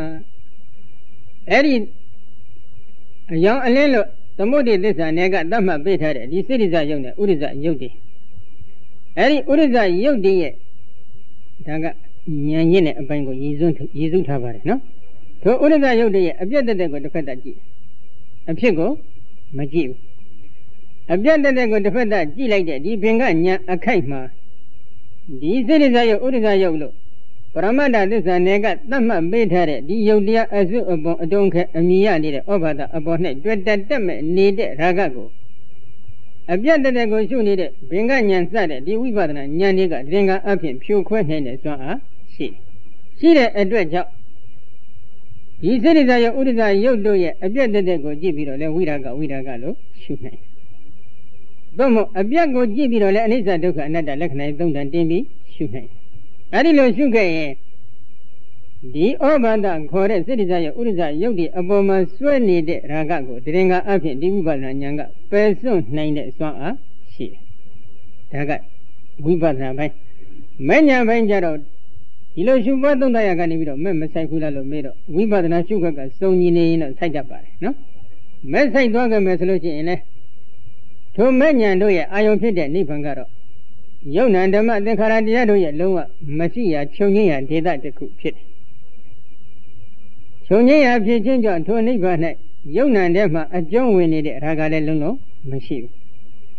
အဲ့ဒီအယောင်အလင်းလို့သမုဒ္ဒေသစ္စာနဲ့ကသတ်မှတ်ပေးထားတဲ့ဒီစိတ္တဇယုတ်နဲ့ဥဒ္ဒဇယုတ်တွေအဲ့ဒီဥဒ္ဒဇယုတ်တွေရဲ့ဒါကဉာဏ်ရင်းတဲ့အပိုင်းကိုရည်စူးထားပါတယ်နော်ထိုဥဒ္ဒဇယုတ်တွေရဲ့အပြတ်တက်ကိုတစ်ဖက်တကြည့်အဖြစ်ကိုမကြည့်ဘူးအပြတ်တက်ကိုတစ်ဖက်တကြည့်လိုက်တဲ့ဒီဘင်္ဂဉာဏ်အခိုက်မှာဒီစိတ္တဇယုတ်ဥဒ္ဒဇယုတ်လို့ပရမတ္ထသစ္စာနဲ့ကသတ်မှတ်ပေးထားတဲ့ဒီယုတ်တရားအစွတ်အပေါ်အတုံးခဲအမိရနေတဲ့ဩဘာဒအပေါ်၌တွေ့တက်မဲ့နေတဲ့ရာဂကိုအပြတ်တက်ကိုရှုနေတဲ့ဘင်္ဂဉာဏ်စတဲ့ဒီဝိပဿနာဉာဏ်တွေကသင်္ကအဖြစ်ဖြိုခွဲနိုင်တဲ့စွမ်းအားရှိတဲ့အတွက်ကြောင့်ဒီစိတ္တဇယုတ်ဥဒ္ဒဇယုတ်တို့ရဲ့အပြတ်တက်ကိုကြည့်ပြီးတော့လဲဝိရာဂလို့ရှုနိုင်သို့မဟုတ်အပြတ်ကိုကြည့်ပြီးတော့လဲအနိစ္စဒုက္ခအနတ္တလက္ခဏာသုံးတန်တင်းပြီးရှုနိုင်အဲ့ဒီလိုရှုခဲ့ရင်ဒီဩဘာဒခေါ်တဲ့စိတ္တဇယုတ်ဥဒ္ဒဇယုတ်ဒီအပေါ်မှာစွဲနေတဲ့ရာဂကိုတရင်ကအဖြစ်ဒီဝိပဿနာဉာဏ်ကပယ်စွန့်နိုင်တဲ့စွမ်းအားရှိတယ်ဒါကဝိပဿနာပိုင်းမဲ့ဉာဏ်ပိုင်းကျတော့ဒီလိုရှုပွားသုံးသပ်ရကနေပြီးတော့မဲ့မဆိုင်ဘူးလားလို့မေးတော့ဝိပဿနာရှုခက်ကစုံညီနေရင်တော့ဆိုင်တတ်ပါတယ်နော်မဲ့ဆိုင်သွားကြမယ်ဆိုလို့ရှိရင်လေထိုမဲ့ဉာဏ်တို့ရဲ့အာယုံဖြစ်တဲ့နိဗ္ဗာန်ကတော့ယုံနာဓမ္မသင်္ခါရတရားတို့ရဲ့လုံးဝမရှိရာခြုံငင်းရာဒေသတစ်ခုဖြစ်တယ်။ခြုံငင်းရာဖြစ်ခြင်းကြောင့်ထိုနိဗ္ဗာန်၌ယုံနာထဲမှာအကျုံးဝင်နေတဲ့ရာဂလည်းလုံးမရှိဘူး။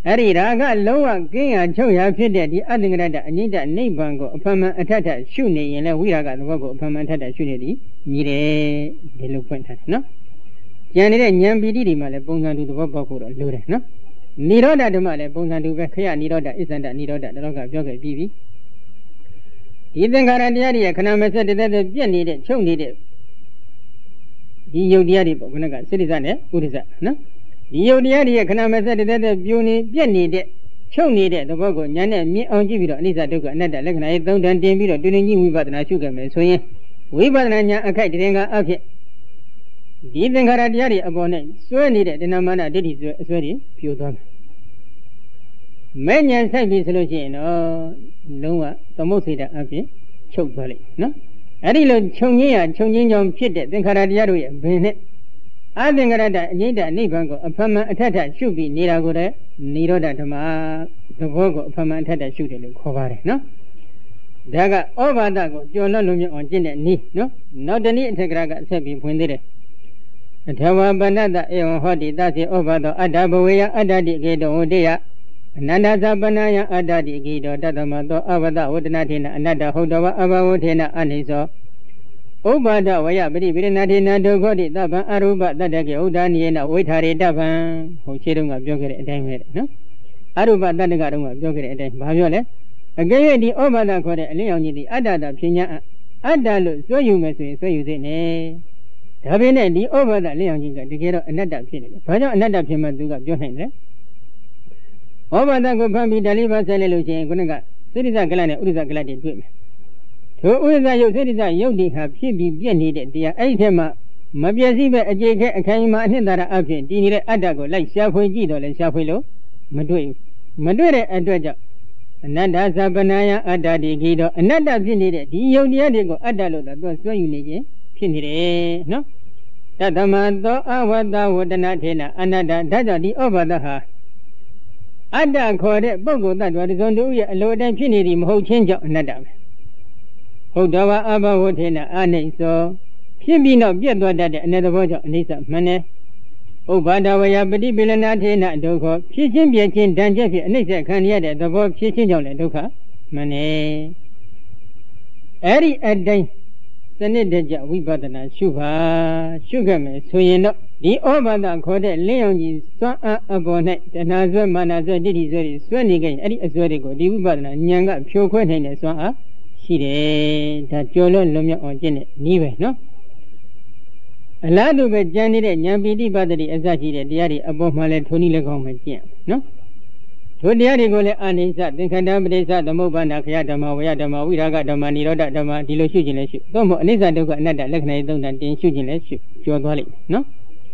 Ari Raga Loa Gaya Choya Fiddy, Adingrada, Anita, Neighbango, Pama Atata, Shuni, and Wiraga, the Vogo, Pamantata, Shuni, Mire, the Lupuenta, no? Janire, Yambidi, Male, Bonga to the Vogo, Lure, no? Niroda de Male, Bonga to Vecchia, Niroda, isn't that Niroda, the Loga, Yoga, Bibi? Even Garandia, Kanama said that the Bien needed, Chow needed. The Yodiadi, Bonaga, citizen, what is that, no? The Yodiadi, Kanama said that the Bien needed, Chow needed, the Vogo, Yana, me on Jibido, Lisa Duga, another, like I don't Dambiro, doing you about an sugar, so yeah, we but Nanya, a kite, okay. Even Garadiari upon it, so needed, the Namana did his very few done. Many and say solution, oh, Loa, the most of the choke valley, no? Adilo Chongia, Chongin Pit, then Garadiari, Bennett. I think that Nida Nibango, a Pama Tata should be Niragore, Niroda Tama, the Vogo, Pama Tata should be covered, no? Daga over Dago, Jola Lumi on Gin and Ni, no? Not the need to Graga Sabi when they Tawa Banada Eon Hodi, that's it over the Adabawea, Adadi Gedo Odea, Nanda Zabanaya, Adadi Gido, Dadamato, Avada, Udanatina, another Hodova, Avawotina, Aniso. Obada, Waya, but if Natina do Godi, Daba, Aruba, Dadaki, Udaniana, Witari Daban, Hochirunga, Joker at time, no? Aruba, Dadagarunga, Joker at time, Baviola. Again, the Obada Kore, Leoni, the Adada, Pina, Adalu, so you must say, so you say, Tabine, the Obada, Leoni, the Gero, another Pina, Paja, another Pima, Johan. Obada go Bambi, Daliva, Seleluci, Gunaga, Siriza Galana, Uriza Gladi, Twim. To Uriza, you Siriza, Yodi have Pibi, bien needed, dear Aitema, Mabiaziba, a Jake, a Kaima, and that object, Dinner Adago, like Shafu Gido, and Shafulo, Madui, Madure, and Dredger. Another Zabanaya, Adadi Gido, another Pinide, Yodiadigo, Adalo, that was so unique, Pinide, no? Tadamado, Awada, Wodanatena, another, Dada, the over the ha. Ada called it Bogo, that was on the low than Pinidi, whole change of another. Hodawa, Abba, Wotena, Ane, so Pibino, Biado, that another word of Nisa, Mane. Oh, Badawaya, Badi Bilanatena, Dogo, Pishin Biakin, Danjafi, Nisa, Kanyada, the boy Pishin on Doka, Mane. Eri at day, Senator, we bought an sugar me, so you know. The Obada called it Leon, so abonnet, and as well Manaza did his very swanny again, Eddie as well go, the Ubana, Nyanga, pure quentin, so she did that Jolo Lumia on Janet, neither, no? A lad of a Janet and Yambidi Badari as I did, the Yari above my Tony Legom, no? To the Yari Gole Anisa, then Kandamisa, the Mobana, Yadama, Yadama, Viraga, the Maniroda, the Dilo shooting ship. Don't Anisa do another like don't and shooting ship, your golly, no?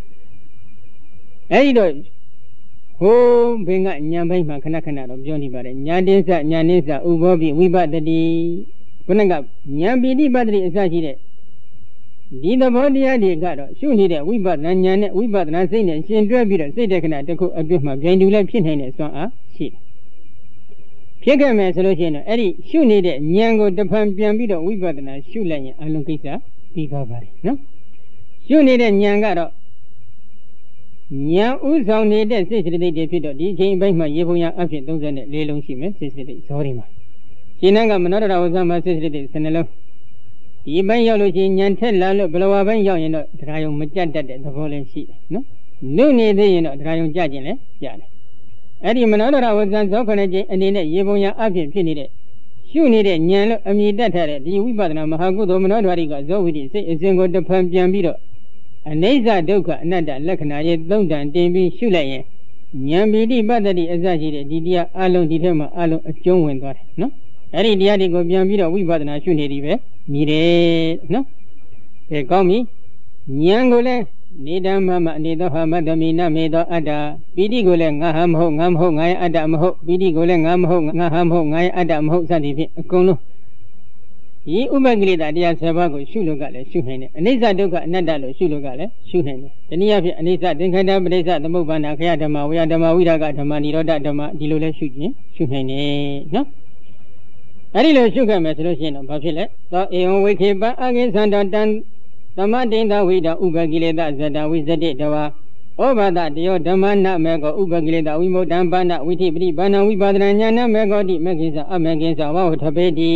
Aido, oh, bring up Yambai Makanakana of Johnny Barry, Yadisa, Yanisa, Ubobi, we bought the Punanga, Yambidi Badri as I did. Did the body idea got soon did we bought Nanyan, we bought nothing and she enjoyed it, say they cannot go a bit my brain to let Pinhead so she. Pigame solution, Eddie, she needed Nyango the Pampiambido, we bought a shoe line, Alukisa, Pigabari, no? She needed Nyangaro. Nya Uzon needed 60 days, he came by my Yevoya after those and Lelong Shime, 60 days, sorry, ma. Sinanga Manora was on my 60 days, and alone. Even Yology and Tella, Blowaban Yon, Drayon Majanda, the fallen sheet, no? No need, Drayon Judging, Jan. Eddie Manora was on Zokonaji and in a Yevoya after Pinide. She needed Nyan, I mean that, the Wibana Mahago, Manora got Zovi, say, is going to Pampiambido. And Neza Doka, another Lakana, don't done, David Shulaye. Nyambidi Badadi Azajide, Didia, Alon Ditema, Alon, a John Wendor, no? Eddie Diadigo Biambida, we bought an Ashunidi, Mire, no? They call me Nyangole, Nida Mama, Nida Hamadamina, Medo Ada, Bidigole, Ngam Hong, I Adam Ho, Bidigole, Ngam Hong, Ngam Hong, I Adam Ho, Sadi, Kono. Ye Ubangli that they are Savago, Shulogale, Shuhene, and Nisa Doka, Nadalo, Shulogale, Shuhene. The Nia Nisa, then Kandamesa, the Mobana, Kayadama, we are the Mawida, the Maniroda, the Dilula Shuji, Shuhene, no? Adilo Sugar Mesolution of Papilla, the Eon Wikiba against Sandan, the Madin, the Wida Ubagile, that with the data, ဩဘာဒတယောဓမ္မနာမေကောဥပကိလေသာဝိမု တံဘာနာဝိထိပတိဘာနာဝိပါဒနာညာနာမေကောတိမေကိစ္စအမေကိစ္စဝဟထပေတိ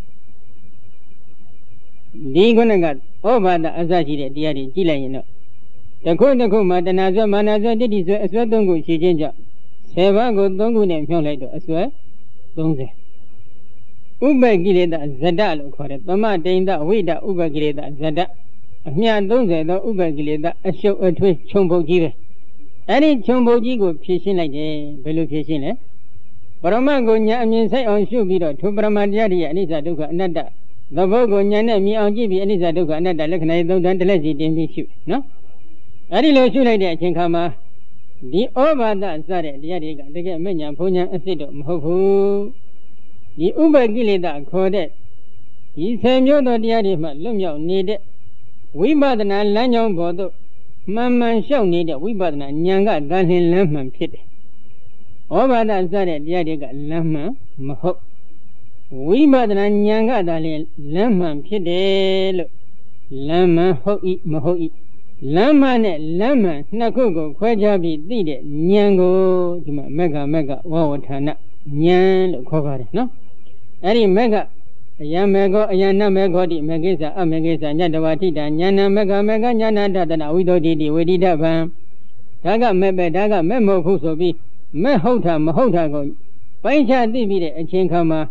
ဒီခုနကဩဘာဒအစရှိတဲ့တရားတွေကြည့်လိုက်ရင်တော့တခုတခုမှာတဏှာဆွဲမာနဆွဲတိဋ္ဌိဆွဲအဆွဲ၃ခုရှိခြင်းကြောင့်10ပါးကို3ခုနဲ့ဖြုံးလိုက်တော့အဆွဲ30ဥပကိလေသာဇဒလို့ခေါ်တယ်သမတိန်တဝိဒဥပကိလေသာဇဒအမြတ်30သောဥပကိလေသာအရှုပ်အထွေးခြုံပုတ်ကြီးပဲအဲ့ဒီခြုံပုတ်ကြီးကိုဖြည့်ရှင်းလိုက်တယ်ဘယ်လိုဖြည့်ရှင်းလဲပရမတ်ကိုညာအမြင်ဆိုင်အောင်ရှုပြီးတော့ထိုပရမတ်တရားတွေရဲ့အနိစ္စဒုက္ခအနတ္တသဘောကိုညာနဲ့မြင်အောင်ကြည့်ပြီးအနိစ္စဒုက္ခအနတ္တလက္ခဏာသုံးတန်တစ်လက်စီတင်ပြီးရှုနော်အဲ့ဒီလိုရှုလိုက်တဲ့အချိန်ခါမှာဒီဩဘာဒစတဲ့တရားတွေကတကယ်မဲ့ညာဘုံညာအစ်စ်တော့မဟုတ်ဘူးဒီဥပကိလေသာခေါ်တဲ့ဒီ10မျိုးသောတရားတွေမှလွတ်မြောက်နေတဲ့ဝိပဿနာလမ်းကြောင်းပေါ်သို့မှန်မှန်လျှောက်နေတဲ့ဝိပဿနာဉာဏ်ကတန်လင်းလမ်းမှန်ဖြစ်တယ်ဩဘာဒစတဲ့တရားတွေကလမ်းမှန်မဟုတ်ဝိပဿနာဉာဏ်ကတန်လင်းလမ်းမှန်ဖြစ်တယ်လို့လမ်းမှန်ဟုတ်ဤမဟုတ်ဤလမ်းမှန်နဲ့လမ်းမှန်နှစ်ခုကိုခွဲခြားပြီးသိတဲ့ဉာဏ်ကိုဒီမှာမက္ခဝဝဌာနဉာဏ်လို့ခေါ်ပါတယ်နော်အဲ့ဒီမက္ခအယံမေခောအယံနမေခောတိမေကိစ္စအမေကိစ္စညတဝတိတဉာဏ်မက္ခဉာဏတတနာဝိသောတိတိဝေဒိတဗံဒါကမဲ့ပဲဒါကမဲ့မဟုတ်ဘူးဆိုပြီးမဲ့ဟုတ်တာမဟုတ်တာကိုပိုင်းခြားသိပြီးတဲ့အချိန်ခါမှာ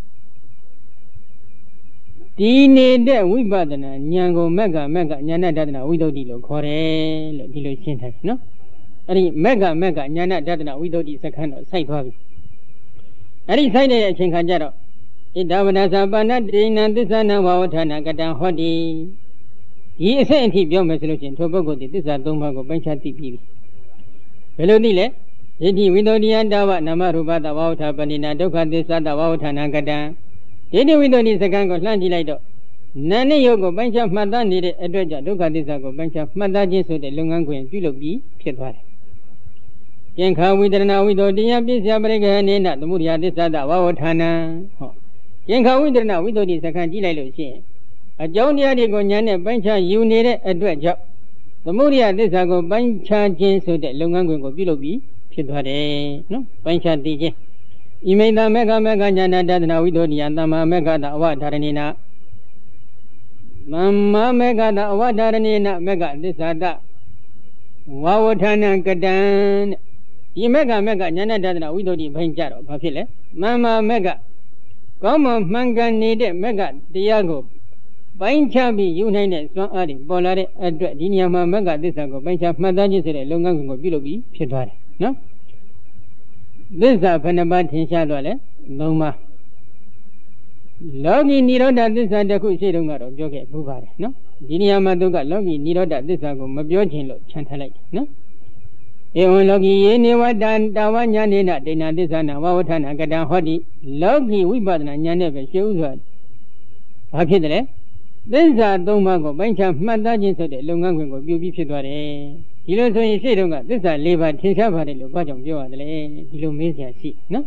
ဒီနေတဲ့ဝိပဿနာဉာဏ်ကိုမက္ခဉာဏတတနာဝိသုဒ္ဓိလို့ခေါ်တယ်လို့ဒီလိုရှင်းထားတယ်နော်အဲ့ဒီမက္ခဉာဏတတနာဝိသုဒ္ဓိစက္ခန်းတော့စိုက်သွားပြီအဲ့ဒီစိုက်တဲ့အချိန်ခါကျတော့ဣဒဝနသပါဏတိဏံသစ္ဆနံဝဝဌာနကတံဟောတိဒီအစစ်အထိပြောမယ်ဆိုလို့ရှိရင်ထိုပုဂ္ဂိုလ်ဒီသစ္စာ၃ပါးကိုပိုင်းခြားသိပြီးပြီဘယ်လိုသိလဲယတိဝိသုဒ္ဓိယတဝနာမရူပတဝဝဌာပဏိနာဒုက္ခသစ္စာတဝဝဌာနကတံယတိဝိသုဒ္ဓိစက္ခန်းကိုလှမ်းကြည့်လိုက်တော့နာနဲ့ယုတ်ကိုပိုင်းခြားမှတ်သားနေတဲ့အတွက်ကြောင့်ဒုက္ခသစ္စာကိုပိုင်းခြားမှတ်သားခြင်းဆိုတဲ့လုပ်ငန်းခွင်ပြုလုပ်ပြီးဖြစ်သွားတယ်ကျင်္ခာဝိတရဏဝိသုဒ္ဓိယပစ္စယပရိက္ခဏေနသမုဒယသစ္စာတဝဝဌာနဟောကျင်္ခာဝိတရဏဝိသုဒ္ဓိစက္ခန်းကြည့်လိုက်လို့ရှိရင်အကြောင်းတရားတွေကိုဉာဏ်နဲ့ပိုင်းခြားယူနေတဲ့အတွက်ကြောင့်သမုဒယသစ္စာကိုပိုင်းခြားခြင်းဆိုတဲ့လုပ်ငန်းခွင်ကိုပြုလုပ်ပြီးဖြစ်သွားတယ်နော်ပိုင်းခြားသိခြင်းဣမိတမေဃညာဏတတနာဝိသုဒ္ဓိယသမ္မာမေဃတအဝဓာရဏိနာသမ္မာမေဃတအဝဓာရဏိနာမေဃသစ္စာတဝဝဌာနကတံဒီမေဃညာဏတတနာဝိသုဒ္ဓိဘိုင်းကြတော့ဘာဖြစ်လဲသမ္မာမေဃကောင်းမွန်မှန်ကန်နေတဲ့မေဃတရားကိုပိုင်းခြားပြီးယူနိုင်တဲ့စွမ်းအားတွေပေါ်လာတဲ့အတွက်ဒီနေရာမှာမေဃသစ္စာကိုပိုင်းခြားမှတ်သားခြင်းဆိုတဲ့လုပ်ငန်းကိုပြုလုပ်ပြီးဖြစ်သွားတယ်နော်သစ္စာဘယ်နှပါးထင်ရှားသွားလဲ၃ပါးလောကီနိရောဓသစ္စာတစ်ခုရှိတုန်းကတော့ပြောခဲ့ဘူးပါတယ်နော်ဒီနေရာမှာသူကလောကီနိရောဓသစ္စာကိုမပြောခြင်းလို့ခြံထားလိုက်တယ်နော်ဧဝံလောကီယေနေဝတံတဝညာနေနဒိဏသစ္စာနာဝဝဌာနကတံဟောတိလောကီဝိပဿနာဉာဏ်နဲ့ပဲရှင်းဥစွာဘာဖြစ်တယ်လဲသစ္စာ၃ပါးကိုပိုင်းခြားမှတ်သားခြင်းဆိုတဲ့လုပ်ငန်းခွင်ကိုပြုပြီးဖြစ်သွားတယ်ဒီလိုဆိုရင်ရှေ့တုန်းကသစ္စာ၄ပါးထင်ရှားပါတယ်လို့ဘာကြောင့်ပြောရတယ်လဲဒီလိုမေးစရာရှိနော်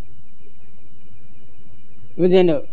ဦးဇင်းတို့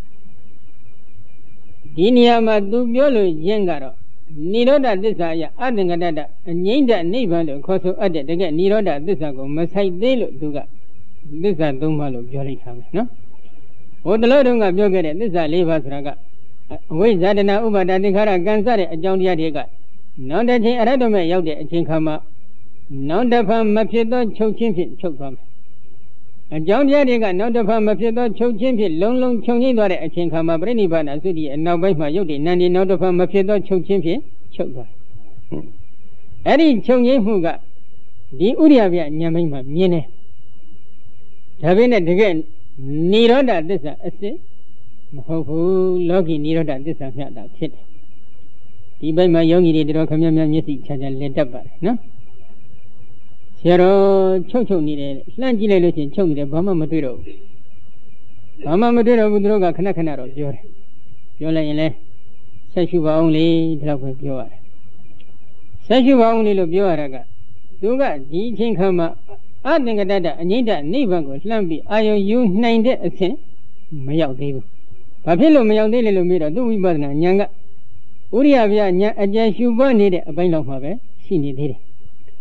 ဒီနေရာမှာသူပြောလို့ရင်းကတော့နိရောဓသစ္စာအရအသင်္ကတတအငြိမ့်တဲ့နိဗ္ဗာန်လို့ခေါ်ဆိုအပ်တဲ့တကယ်နိရောဓသစ္စာကိုမဆိုင်သေးလို့သူကသစ္စာ၃ပါးလို့ပြောလိုက်တာပဲနော်ဟိုတလို့တုန်းကပြောခဲ့တဲ့သစ္စာ၄ပါးဆိုတာကအဝိဇ္ဇာတဏဥပါဒသင်္ခါရကံစတဲ့အကြောင်းတရားတွေကနောက်တစ်ချိန်အရဟတမေရောက်တဲ့အချိန်ခါမှာနောက်တစ်ဖန်မဖြစ်သောချုပ်ချင်းဖြင့်ချုပ်သွားမယ်အကြောင်းတရားတွေကနောက်တစ်ဖန်မဖြစ်သောချုပ်ချင်းဖြင့်လုံးလုံးချုပ်ငိမ့်သွားတဲ့အချိန်ခါမှာပြိဋိဘနာသုတိအနောက်ပိုင်းမှာရုပ်တည်နံဒီနောက်တစ်ဖန်မဖြစ်သောချုပ်ချင်းဖြင့်ချုပ်သွားအဲ့ဒီချုပ်ငိမ့်မှုကဒီဥရိယပြဉာဏ်မိတ်မှာမြင်တယ်ဒါပေမဲ့တကယ်နိရောဓသစ္စာအစစ်မဟုတ်ဘူးလောကီနိရောဓသစ္စာမျှတာဖြစ်တယ်ဒီဘက်မှာယောဂီတွေတော်ခမများမျက်စိချာချာလက်တက်ပါတယ်နော်ဆရာတော်ချုပ်နေတယ်လှမ်းကြည့်လိုက်လို့ချင်းချုပ်နေတယ်ဘာမှမတွေ့တော့ဘူးဘာမှမတွေ့တော့ဘူးသူတို့ကခဏခဏတော့ပြောတယ်ပြောလိုက်ရင်လဲဆက်ရှုပါအောင်လေဒီလောက်ပဲပြောရတယ်ဆက်ရှုပါအောင်လေလို့ပြောရတာကသူကဒီအချိန်ခါမှာအသင်္ကတတအငြိမ့်တဲ့နိဗ္ဗာန်ကိုလှမ်းပြီးအာယုံယူနိုင်တဲ့အဆင့်မရောက်သေးဘူးဘာဖြစ်လို့မရောက်သေးလဲလို့မေးတော့သူဝိပဿနာဉာဏ်ကဥရိယဗျာဉာဏ်အကျဉ်းရှုပွားနေတဲ့အပိုင်းလောက်မှာပဲရှိနေသေးတယ်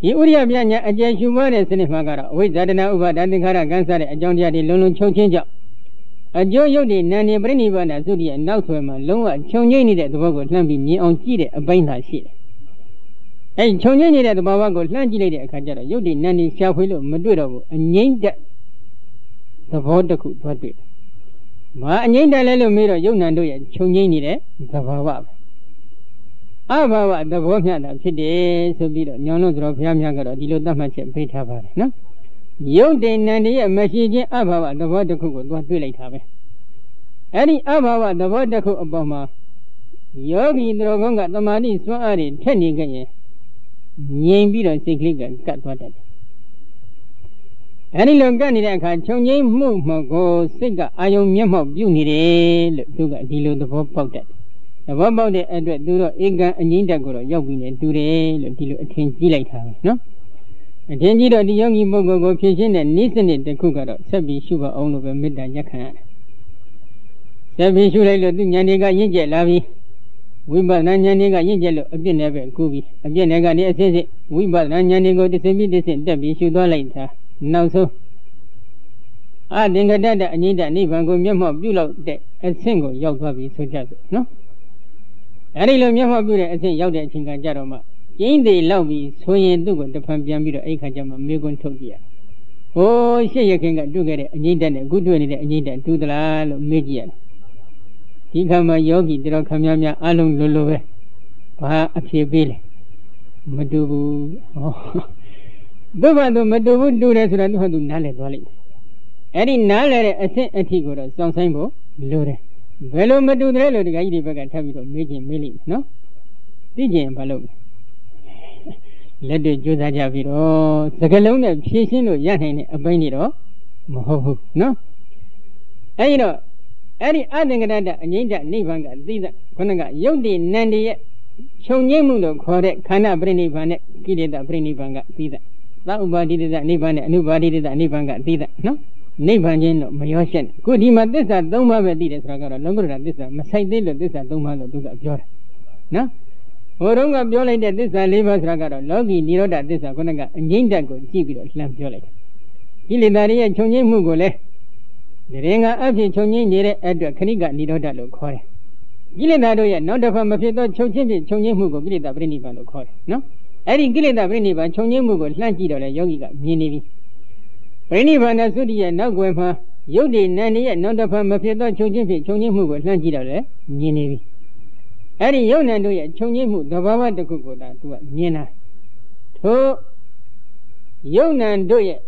ဒီဥရိယပြညာအကျယ်ရှုပွားတဲ့စနစ်မှာကတော့အဝိဇ္ဇာတနာဥပါဒသင်္ခါရကံစားတဲ့အကြောင်းတရားတွေလုံးလုံးချုပ်ချင်းကြောင့်အကျိုးရုပ်တွေနာနေပြိဋိဘာနာသုတိရဲ့နောက်ဆွဲမှာလုံးဝခြုံငိမ့်နေတဲ့သဘောကိုလှမ်းပြီးမြင်အောင်ကြည့်တဲ့အပိုင်းသာရှိတယ်။အဲဒီခြုံငိမ့်နေတဲ့သဘောကိုလှမ်းကြည့်လိုက်တဲ့အခါကျတော့ရုပ်တွေနာနေရှာဖွေလို့မတွေ့တော့ဘူးအငိမ့်တဲ့သဘောတစ်ခုသွားတွေ့တယ်။မအငိမ့်တယ်လဲလို့မေးတော့ယုံနာတို့ရဲ့ခြုံငိမ့်နေတဲ့သဘာဝပဲ။အဘာဝသဘောမျှတာဖြစ်တယ်ဆိုပြီးတော့ညောင်းလို့ဆိုတော့ဘုရားများကတော့ဒီလိုသတ်မှတ်ချက်ပေးထားပါတယ်နော်။ယုတ်တိနန္ဒီရဲ့မရှိခြင်းအဘာဝသဘောတစ်ခုကိုသွားတွေ့လိုက်တာပဲအဲ့ဒီအဘာဝသဘောတစ်ခုအပေါ်မှာယောဂီသူတော်ကောင်းကသမာဓိစွမ်းအားတွေထက်နေကြရင်ငြိမ်ပြီးတော့စိတ်ကလေးကကတ်သွားတတ်တယ်အဲ့ဒီလိုကတ်နေတဲ့အခါခြုံငိမ့်မှုမှကိုစိတ်ကအာယုံမျက်မှောက်ပြုနေတယ်လို့သူကဒီလိုသဘောပေါက်တတ်တယ်သဘောပေါက်တဲ့အတွက်သူတော့ဧကံအငြိမ့်တက်ကိုတော့ရောက်ပြီးနေတူတယ်လို့ဒီလိုအထင်ကြီးလိုက်တာပဲနော်အထင်ကြီးတော့ဒီယောဂီပုဂ္ဂိုလ်ကိုဖြည့်ရှင်းတဲ့နိစ္စနစ်တစ်ခုကတော့ဆက်ပြီးရှုပါအောင်လို့ပဲမေတ္တာရက်ခံရတယ်ဆက်ပြီးရှုလိုက်လို့သူဉာဏ်တွေကရင့်ကျက်လာပြီးဝိပဿနာဉာဏ်တွေကရင့်ကျက်လို့အပြစ်နဲ့ပဲကူပြီးအပြစ်နဲ့ကနေအစစ်စစ်ဝိပဿနာဉာဏ်တွေကိုတစ်စင်းပြီးတစ်စင်းတက်ပြီးရှုသွားလိုက်တာနောက်ဆုံးအသင်္ကတ္တအငြိမ့်တနိဗ္ဗာန်ကိုမျက်မှောက်ပြုလောက်တဲ့အဆင့်ကိုရောက်သွားပြီဆိုကြစို့နော်အဲဒီလိုမျက်မှောက်ပြုတဲ့အဆင့်ရောက်တဲ့အချိန်ကကြတော့မှကျင်းသေးလောက်ပြီးဆိုရင်သူ့ကိုတဖန်ပြန်ပြီးတော့အဲ့ခါကျမှမေကွန်းထုတ်ကြည့်ရဟိုရှေ့ရခင်ကတွေ့ခဲ့တဲ့အငြိမ့်တနဲ့အခုတွေ့နေတဲ့အငြိမ့်တတူသလားလို့မေးကြည့်ရတယ်ဒီခါမှာယောဂီတော်ခမများအလုံးလိုလိုပဲဘာအဖြေပေးလဲမတူဘူးဟောသူ့ဘာသူမတူဘူးတူတယ်ဆိုတော့သူ့ဟာသူနားလည်သွားလိမ့်မယ်အဲ့ဒီနားလည်တဲ့အဆင့်အထိကိုတော့စောင့်ဆိုင်ဖို့လိုတယ်ဘယ်လိုမတူတယ်လို့ဒီကကြီးဒီဘက်ကထပ်ပြီးတော့မေးခြင်းမေးလိမ့်မယ်နော်သိကျင်ဘာလုပ်လဲလက်တွေကြိုးစားကြပြီးတော့စကလုံးနဲ့ဖြည့်ရှင်းလို့ရနိုင်တဲ့အပိုင်းတွေတော့မဟုတ်ဘူးနော်အဲဒီတော့အဲ့ဒီအသင်္ကတ္တအငြိမ့်တနိဗ္ဗာန်ကသိတဲ့ခုနကယုတ်တိနန္ဒီရဲ့ခြုံငိမ့်မှုလို့ခေါ်တဲ့ခန္ဓာပရိနိဗ္ဗာန်နဲ့ကိလေသာပရိနိဗ္ဗာန်ကသိတဲ့သဥပါတိတ္တနိဗ္ဗာန်နဲ့အနုပါတိတ္တနိဗ္ဗာန်ကသိတဲ့နော်နိဗ္ဗာန်ချင်းတော့မရောရှက်နဲ့ခုဒီမှာသစ္စာ၃ပါးပဲသိတယ်ဆိုတာကတော့လောကုတ္တရာသစ္စာမဆိုင်သေးလို့သစ္စာ၃ပါးလို့သူကပြောတယ်နော်ဟိုတုန်းကပြောလိုက်တဲ့သစ္စာ၄ပါးဆိုတာကတော့လောကီនិရောဓသစ္စာခုနကအငြိမ့်တက်ကိုကြည့်ပြီးတော့လှမ်းပြောလိုက်တယ်ကိလေသာတွေရဲ့ခြုံငိမ့်မှုကိုလည်းတရင်ကအဖြစ်ခြုံငိမ့်နေတဲ့အတွက်ခဏိကនិရောဓလို့ခေါ်တယ်ကိလေသာတို့ရဲ့နောက်တစ်ဖက်မဖြစ်သောချုပ်ချင်းဖြင့်ခြုံငိမ့်မှုကိုကိလေသာပရိနိဗ္ဗာန်လို့ခေါ်တယ်နော်အဲ့ဒီကိလေသာပရိနိဗ္ဗာန်ခြုံငိမ့်မှုကိုလှမ်းကြည့်တော့လေယောဂီကမြင်နေပြီပရိနိဗ္ဗာန်သုတိရဲ့နောက်ွယ်မှာယုတ်တိနန္ဒီရဲ့နောက်တစ်ဖက်မဖြစ်သောချုပ်ချင်းဖြင့်ခြုံငိမ့်မှုကိုလှမ်းကြည့်တော့လေမြင်နေပြီအဲ့ဒီယုတ်နံတို့ရဲ့ခြုံငိမ့်မှုသဘာဝတစ်ခုကိုသာသူကမြင်တာထို့ယုတ်နံတို့ရဲ့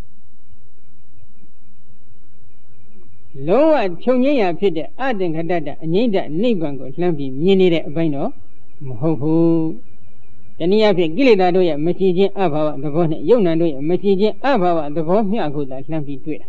လုံးဝခြုံငိမ့်ရာဖြစ်တဲ့အသင်္ခတ္တအငြိမ့်တနိဗ္ဗာန်ကိုလှမ်းပြီးမြင်နေတဲ့အပိုင်းတော့မဟုတ်ဘူးတနည်းအားဖြင့်ကိလေသာတို့ရဲ့မရှိခြင်းအဘာဝသဘောနဲ့ယုတ်နံတို့ရဲ့မရှိခြင်းအဘာဝသဘောမျှကိုသာလှမ်းပြီးတွေ့တာ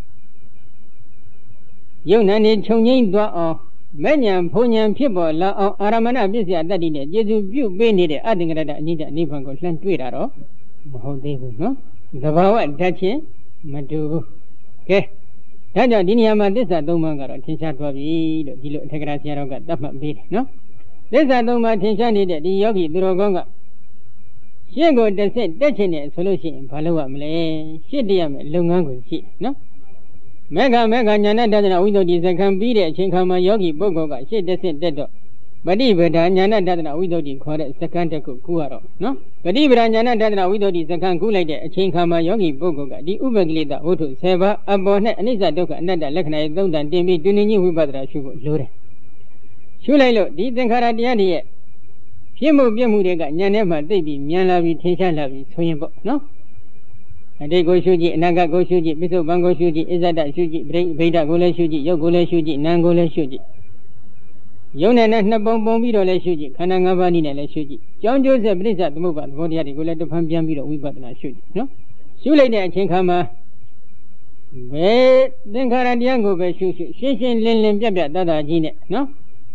ယုတ်နံနေခြုံငိမ့်သွားအောင်မဲ့ညာဘုံညာဖြစ်ပေါ်လာအောင်အာရမဏပစ္စယတတ္တိနဲ့ကျေစုပြုပေးနေတဲ့အသင်္ကတ္တအငြိမ့်တနိဗ္ဗာန်ကိုလှမ်းတွေ့တာတော့မဟုတ်သေးဘူးနော်သဘာဝဓာတ်ချင်းမတူဘူးကဲဒါကြောင့်ဒီနေရာမှာသစ္စာ၃ပါးကတော့ထင်ရှားသွားပြီလို့ဒီလိုအထက်ကရာဆရာတော်ကသတ်မှတ်ပေးတယ်နော်သစ္စာ၃ပါးထင်ရှားနေတဲ့ဒီယောဂီသူတော်ကောင်းကရှင်းကိုတစ်ဆင့်တက်ချင်တယ်ဆိုလို့ရှိရင်ဘာလုပ်ရမလဲရှင်းတရမယ်လုပ်ငန်းကိုရှိနော်မေဃညာဏတဒနာဝိသုဒ္ဓိစက္ခံပြီးတဲ့အချိန်ခါမှာယောဂီပုဂ္ဂိုလ်ကရှင်းတစ်ဆင့်တက်တော့ပฏิပဒါညာဏတဒနာဝိသုဒ္ဓိခေါ်တဲ့စက္ခံတစ်ခုကူရတော့နော်ပฏิပဒါညာဏတဒနာဝိသုဒ္ဓိစက္ခံကူလိုက်တဲ့အချိန်ခါမှာယောဂီပုဂ္ဂိုလ်ကဒီဥပကိလေသာဝတ္ထု10ပါးအပေါ်နဲ့အနိစ္စဒုက္ခအနတ္တလက္ခဏာရဲ့သုံးတန်တင်ပြီးတွင်ကြီးဝိပဿနာရှုဖို့လိုတယ်ရှုလိုက်လို့ဒီသင်္ခါရတရားတွေရဲ့ဖြစ်မှုပြမှုတွေကဉာဏ်ထဲမှာသိပြီးမြန်လာပြီးထင်ရှားလာပြီးဆိုရင်ပေါ့နော်အတိတ်ကိုရှုကြည့်အနာဂတ်ကိုရှုကြည့်ပိဿုပံကိုရှုကြည့်အစ္ဆဒရှုကြည့်ဗိဒ္ဓကိုလည်းရှုကြည့်ယုတ်ကိုလည်းရှုကြည့်နာမ်ကိုလည်းရှုကြည့်ယုံနဲ့နှစ်ပုံပုံပြီးတော့လည်းရှုကြည့်ခန္ဓာ၅ပါးနည်းနဲ့လည်းရှုကြည့်ကြောင်းကျိုးဆက်ပရိစ္ဆသမုပ္ပါသဘောတရားတွေကိုလည်းတစ်ဖန်ပြန်ပြီးတော့ဝိပဿနာရှုကြည့်နော်ရှုလိုက်တဲ့အချိန်ခါမှာဘယ်သင်္ခါရတရားကိုပဲရှုရှင်းရှင်းလင်းလင်းပြတ်ပြတ်သားသားကြီးနဲ့နော်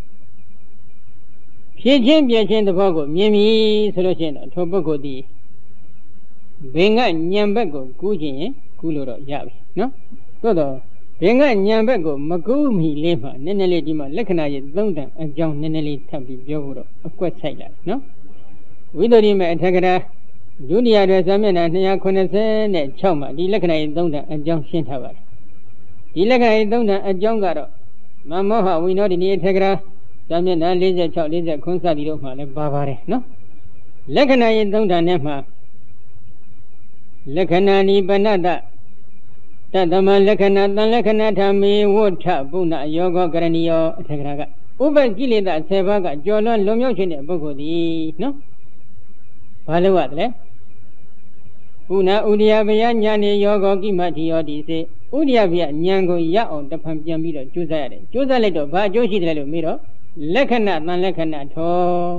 ဖြည့်ချင်းပြည့်ချင်းသဘောကိုမြင်ပြီဆိုလို့ရှိရင်တော့ထိုပုဂ္ဂိုလ်ဒီဘင်္ဂညံဘက်ကိုကူးခြင်းရင်ကူးလို့တော့ရပြီနော်သို့တော့ဘင်္ဂညံဘက်ကိုမကူးမီလေးမှနည်းနည်းလေးဒီမှာလက္ခဏာရဲ့သုံးတန်အကြောင်းနည်းနည်းလေးထပ်ပြီးပြောဖို့တော့အကွက်ဆိုင်လာနော်ဝိသုဒ္ဓိမေအထက်ကရာဒုတိယတွင်စာမျက်နှာ296မှာဒီလက္ခဏာရေး3တန်အကြောင်းရှင်းထားပါတယ်ဒီလက္ခဏာရေး3တန်အကြောင်းကတော့မမောဟဝိနောဒိနိထေကရာစာမျက်နှာ46 40ခွန်းစသည်တို့မှာလည်းပါပါတယ်နော်လက္ခဏာရေး3တန်နဲ့မှာလက္ခဏာနိပနတ္တတသမလက္ခဏာတန်လက္ခဏာဓမ္မေဝဋ္ဌပုဏ္ဏယောဂကရဏီယောအထေကရာကဥပကိလေသာ10ပါးကကြော်လွန်လွန်မြောက်ခြင်းတဲ့ပုဂ္ဂိုလ်သည်နော်ဘာလို့ရသလဲပုဏ္ဏဥဒိယဘယညာနေယောဂကိမတိယောတိစေဥဒိယဘယဉာဏ်ကိုရအောင်တဖန်ပြန်ပြီးတော့ကြိုးစားရတယ်ကြိုးစားလိုက်တော့ဘာအကျိုးရှိတယ်လို့မေးတော့လက္ခဏာတန်လက္ခဏာထော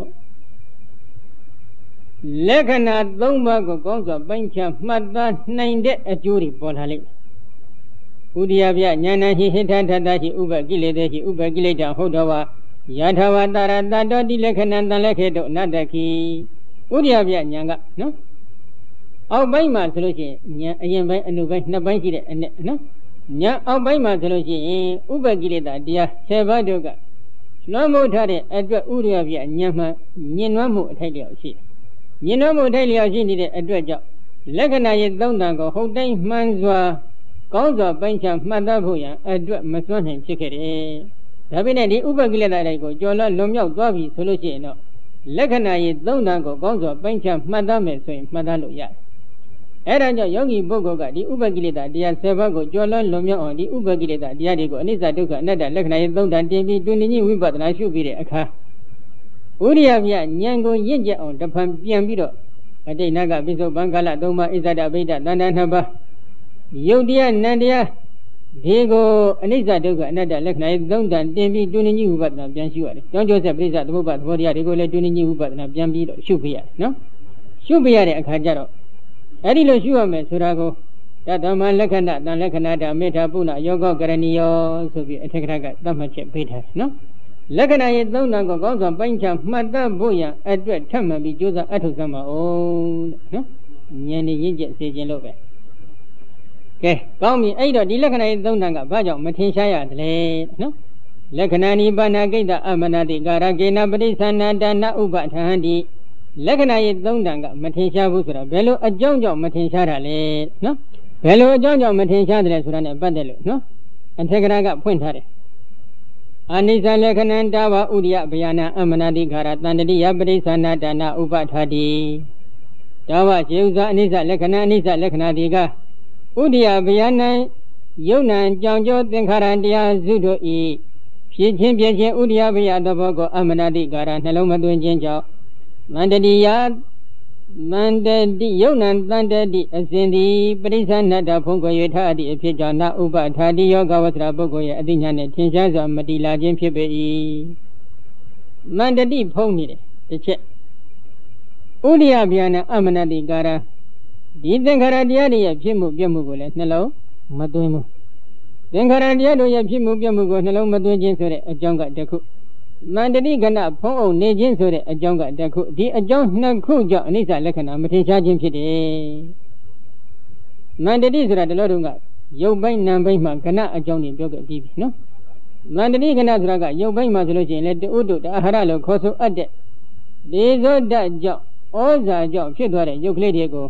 လက္ခဏာ3ပါးကိုကောင်းစွာပိုင်းခြားမှတ်သားနိုင်တဲ့အကျိုးတွေပေါ်လာလိမ့်မယ်ဥဒိယဘယဉာဏ်ဟိဟိထထတရှိဥပကိလေသေရှိဥပကိလေတဟုတ်တော်ဝါယထာဝတရတတောတိလက္ခဏာတန်လက္ခေတောအနတ္တခိဥဒိယဘယဉာဏ်ကနော်အောက်ပိုင်းမှာဆိုလို့ရှိရင်ဉာဏ်အရင်ပိုင်းအနုပိုင်းနှစ်ပိုင်းရှိတဲ့အနဲ့နော်ဉာဏ်အောက်ပိုင်းမှာဆိုလို့ရှိရင်ဥပကိလေသာတရား10ပါးတို့ကလွှမ်းမိုးထားတဲ့အတွက်ဥဒိယဘယဉာဏ်မှညင်နွမ်းမှုအထိုက်လျောက်ရှိတယ်ညင်နွမ်းမှုအထိုက်လျောက်ရှိနေတဲ့အတွက်ကြောင့်လက္ခဏာရေး3တန်ကိုဟုတ်တိုင်းမှန်စွာကောင်းစွာပိုင်းခြားမှတ်သားဖို့ရန်အတွက်မစွမ်းနိုင်ဖြစ်ခဲ့တယ်ဒါပေမဲ့ဒီဥပကိလေသာတွေကိုကျော်လွန်လွန်မြောက်သွားပြီဆိုလို့ရှိရင်တော့လက္ခဏာရေး3တန်ကိုကောင်းစွာပိုင်းခြားမှတ်သားမယ်ဆိုရင်မှတ်သားလို့ရတယ်အဲဒါကြောင့်ယောဂီပုဂ္ဂိုလ်ကဒီဥပကိလေသာတရား10ပါးကိုကျော်လွန်လွန်မြောက်အောင်ဒီဥပကိလေသာတရားတွေကိုအနိစ္စဒုက္ခအနတ္တလက္ခဏာရေး3တန်တင်ပြီးတွင်ဉ္ဇဝိပဿနာရှုပြီးတဲ့အခါဥရိယမြဉာဏ်ကိုရင့်ကျက်အောင်တဖန်ပြန်ပြီးတော့အတိတ်နဂပိစုပံကာလ3ပါးဣဇဒဗိဒ္ဓတဏ္ဍ2ပါးယုတ်တရားနံတရားဒီကိုအနိစ္စဒုက္ခအနတ္တလက္ခဏာရေး3တန်တင်ပြီးတွင်ဉ္ဇဝိပဿနာပြန်ရှုရတယ်ကြောင်းကျိုးဆက်ပရိစ္ဆသမုပ္ပါသဘောတရားတွေကိုလည်းတွင်ဉ္ဇဝိပဿနာပြန်ပြီးတော့ရှုပြရတယ်နော်ရှုပြရတဲ့အခါကျတော့အဲ့ဒီလိုရှုရမယ်ဆိုတာကိုတသမလက္ခဏာတန်လက္ခဏာဓမ္မေထပုဏ္ဏယောဂကရဏီယောဆိုပြီးအထက်ကရကသတ်မှတ်ချက်ပေးထားတယ်နော်လက္ခဏာရေး3တန်ကိုကောင်းစွာပိုင်းခြားမှတ်သားဖို့ရန်အတွက်ထပ်မှန်ပြီးကြိုးစားအထောက်ဆမ်းပါအောင်နော်ဉာဏ်နဲ့ရင့်ကျက်စေခြင်းလို့ပဲကဲကောင်းပြီအဲ့တော့ဒီလက္ခဏာရေး3တန်ကဘာကြောင့်မထင်ရှားရသလဲနော်လက္ခဏာနိပါဏကိတ္တအမနတိကာရကေနပရိသနာတနာဥပထဟန္တိလက္ခဏာရေး3တန်ကမထင်ရှားဘူးဆိုတာဘယ်လိုအကြောင်းကြောင့်မထင်ရှားတာလဲနော်ဘယ်လိုအကြောင်းကြောင့်မထင်ရှားတယ်ဆိုတာ ਨੇ ပတ်သက်လို့နော်အထက်ကရကဖွင့်ထားတယ်အနိစ္စလက္ခဏံတာဝဥဒိယဗျာဏအမနတိခါရတန္တတိယပရိသနာတနာဥပထာတိတာဝခြေဥစွာအနိစ္စလက္ခဏာအနိစ္စလက္ခဏာဒီကဥဒိယဗျာဏယုံနံကြောင့်ကြောသင်္ခါရတရားစုတို့ဤဖြစ်ချင်းပြချင်းဥဒိယဗျာသဘောကိုအမနတိခါရနှလုံးမသွင်းခြင်းကြောင့်မန္တတိယမန္တတိယုံနံတန္တတိအစဉ်သည်ပရိသနာတဖုံးကွယ်၍ထားသည့်အဖြစ်ကြောင့်နာဥပထာတိယောဂဝဆရာပုဂ္ဂိုလ်ရဲ့အသိဉာဏ်နဲ့ထင်ရှားစွာမတည်လာခြင်းဖြစ်ပေ၏မန္တတိဖုံးနေတယ်တစ်ချက်ဥဒိယဗျာဏအမနတိကာရဒီသင်္ခါရတရားတွေရဲ့ဖြစ်မှုပြမှုကိုလည်းနှလုံးမသွင်းဘူးသင်္ခါရတရားတို့ရဲ့ဖြစ်မှုပြမှုကိုနှလုံးမသွင်းခြင်းဆိုတဲ့အကြောင်းကတစ်ခုမန္တတိကဏဖုံးအုပ်နေခြင်းဆိုတဲ့အကြောင်းကတစ်ခုဒီအကြောင်းနှစ်ခုကြောင့်အနိစ္စလက္ခဏာမထင်ရှားခြင်းဖြစ်တယ်မန္တတိဆိုတာတလို့တုန်းကရုပ်ပိုင်းနာမ်ပိုင်းမှာကဏအကြောင်းတွေပြောခဲ့ပြီးပြီနော်မန္တတိကဏဆိုတာကရုပ်ပိုင်းမှာဆိုလို့ရှိရင်လည်းတဥဒ္ဒတအာဟာရလို့ခေါ်ဆိုအပ်တဲ့ဒေဇောဓာတ်ကြောင့်ဩဇာကြောင့်ဖြစ်သွားတဲ့ရုပ်ကလေးတွေကို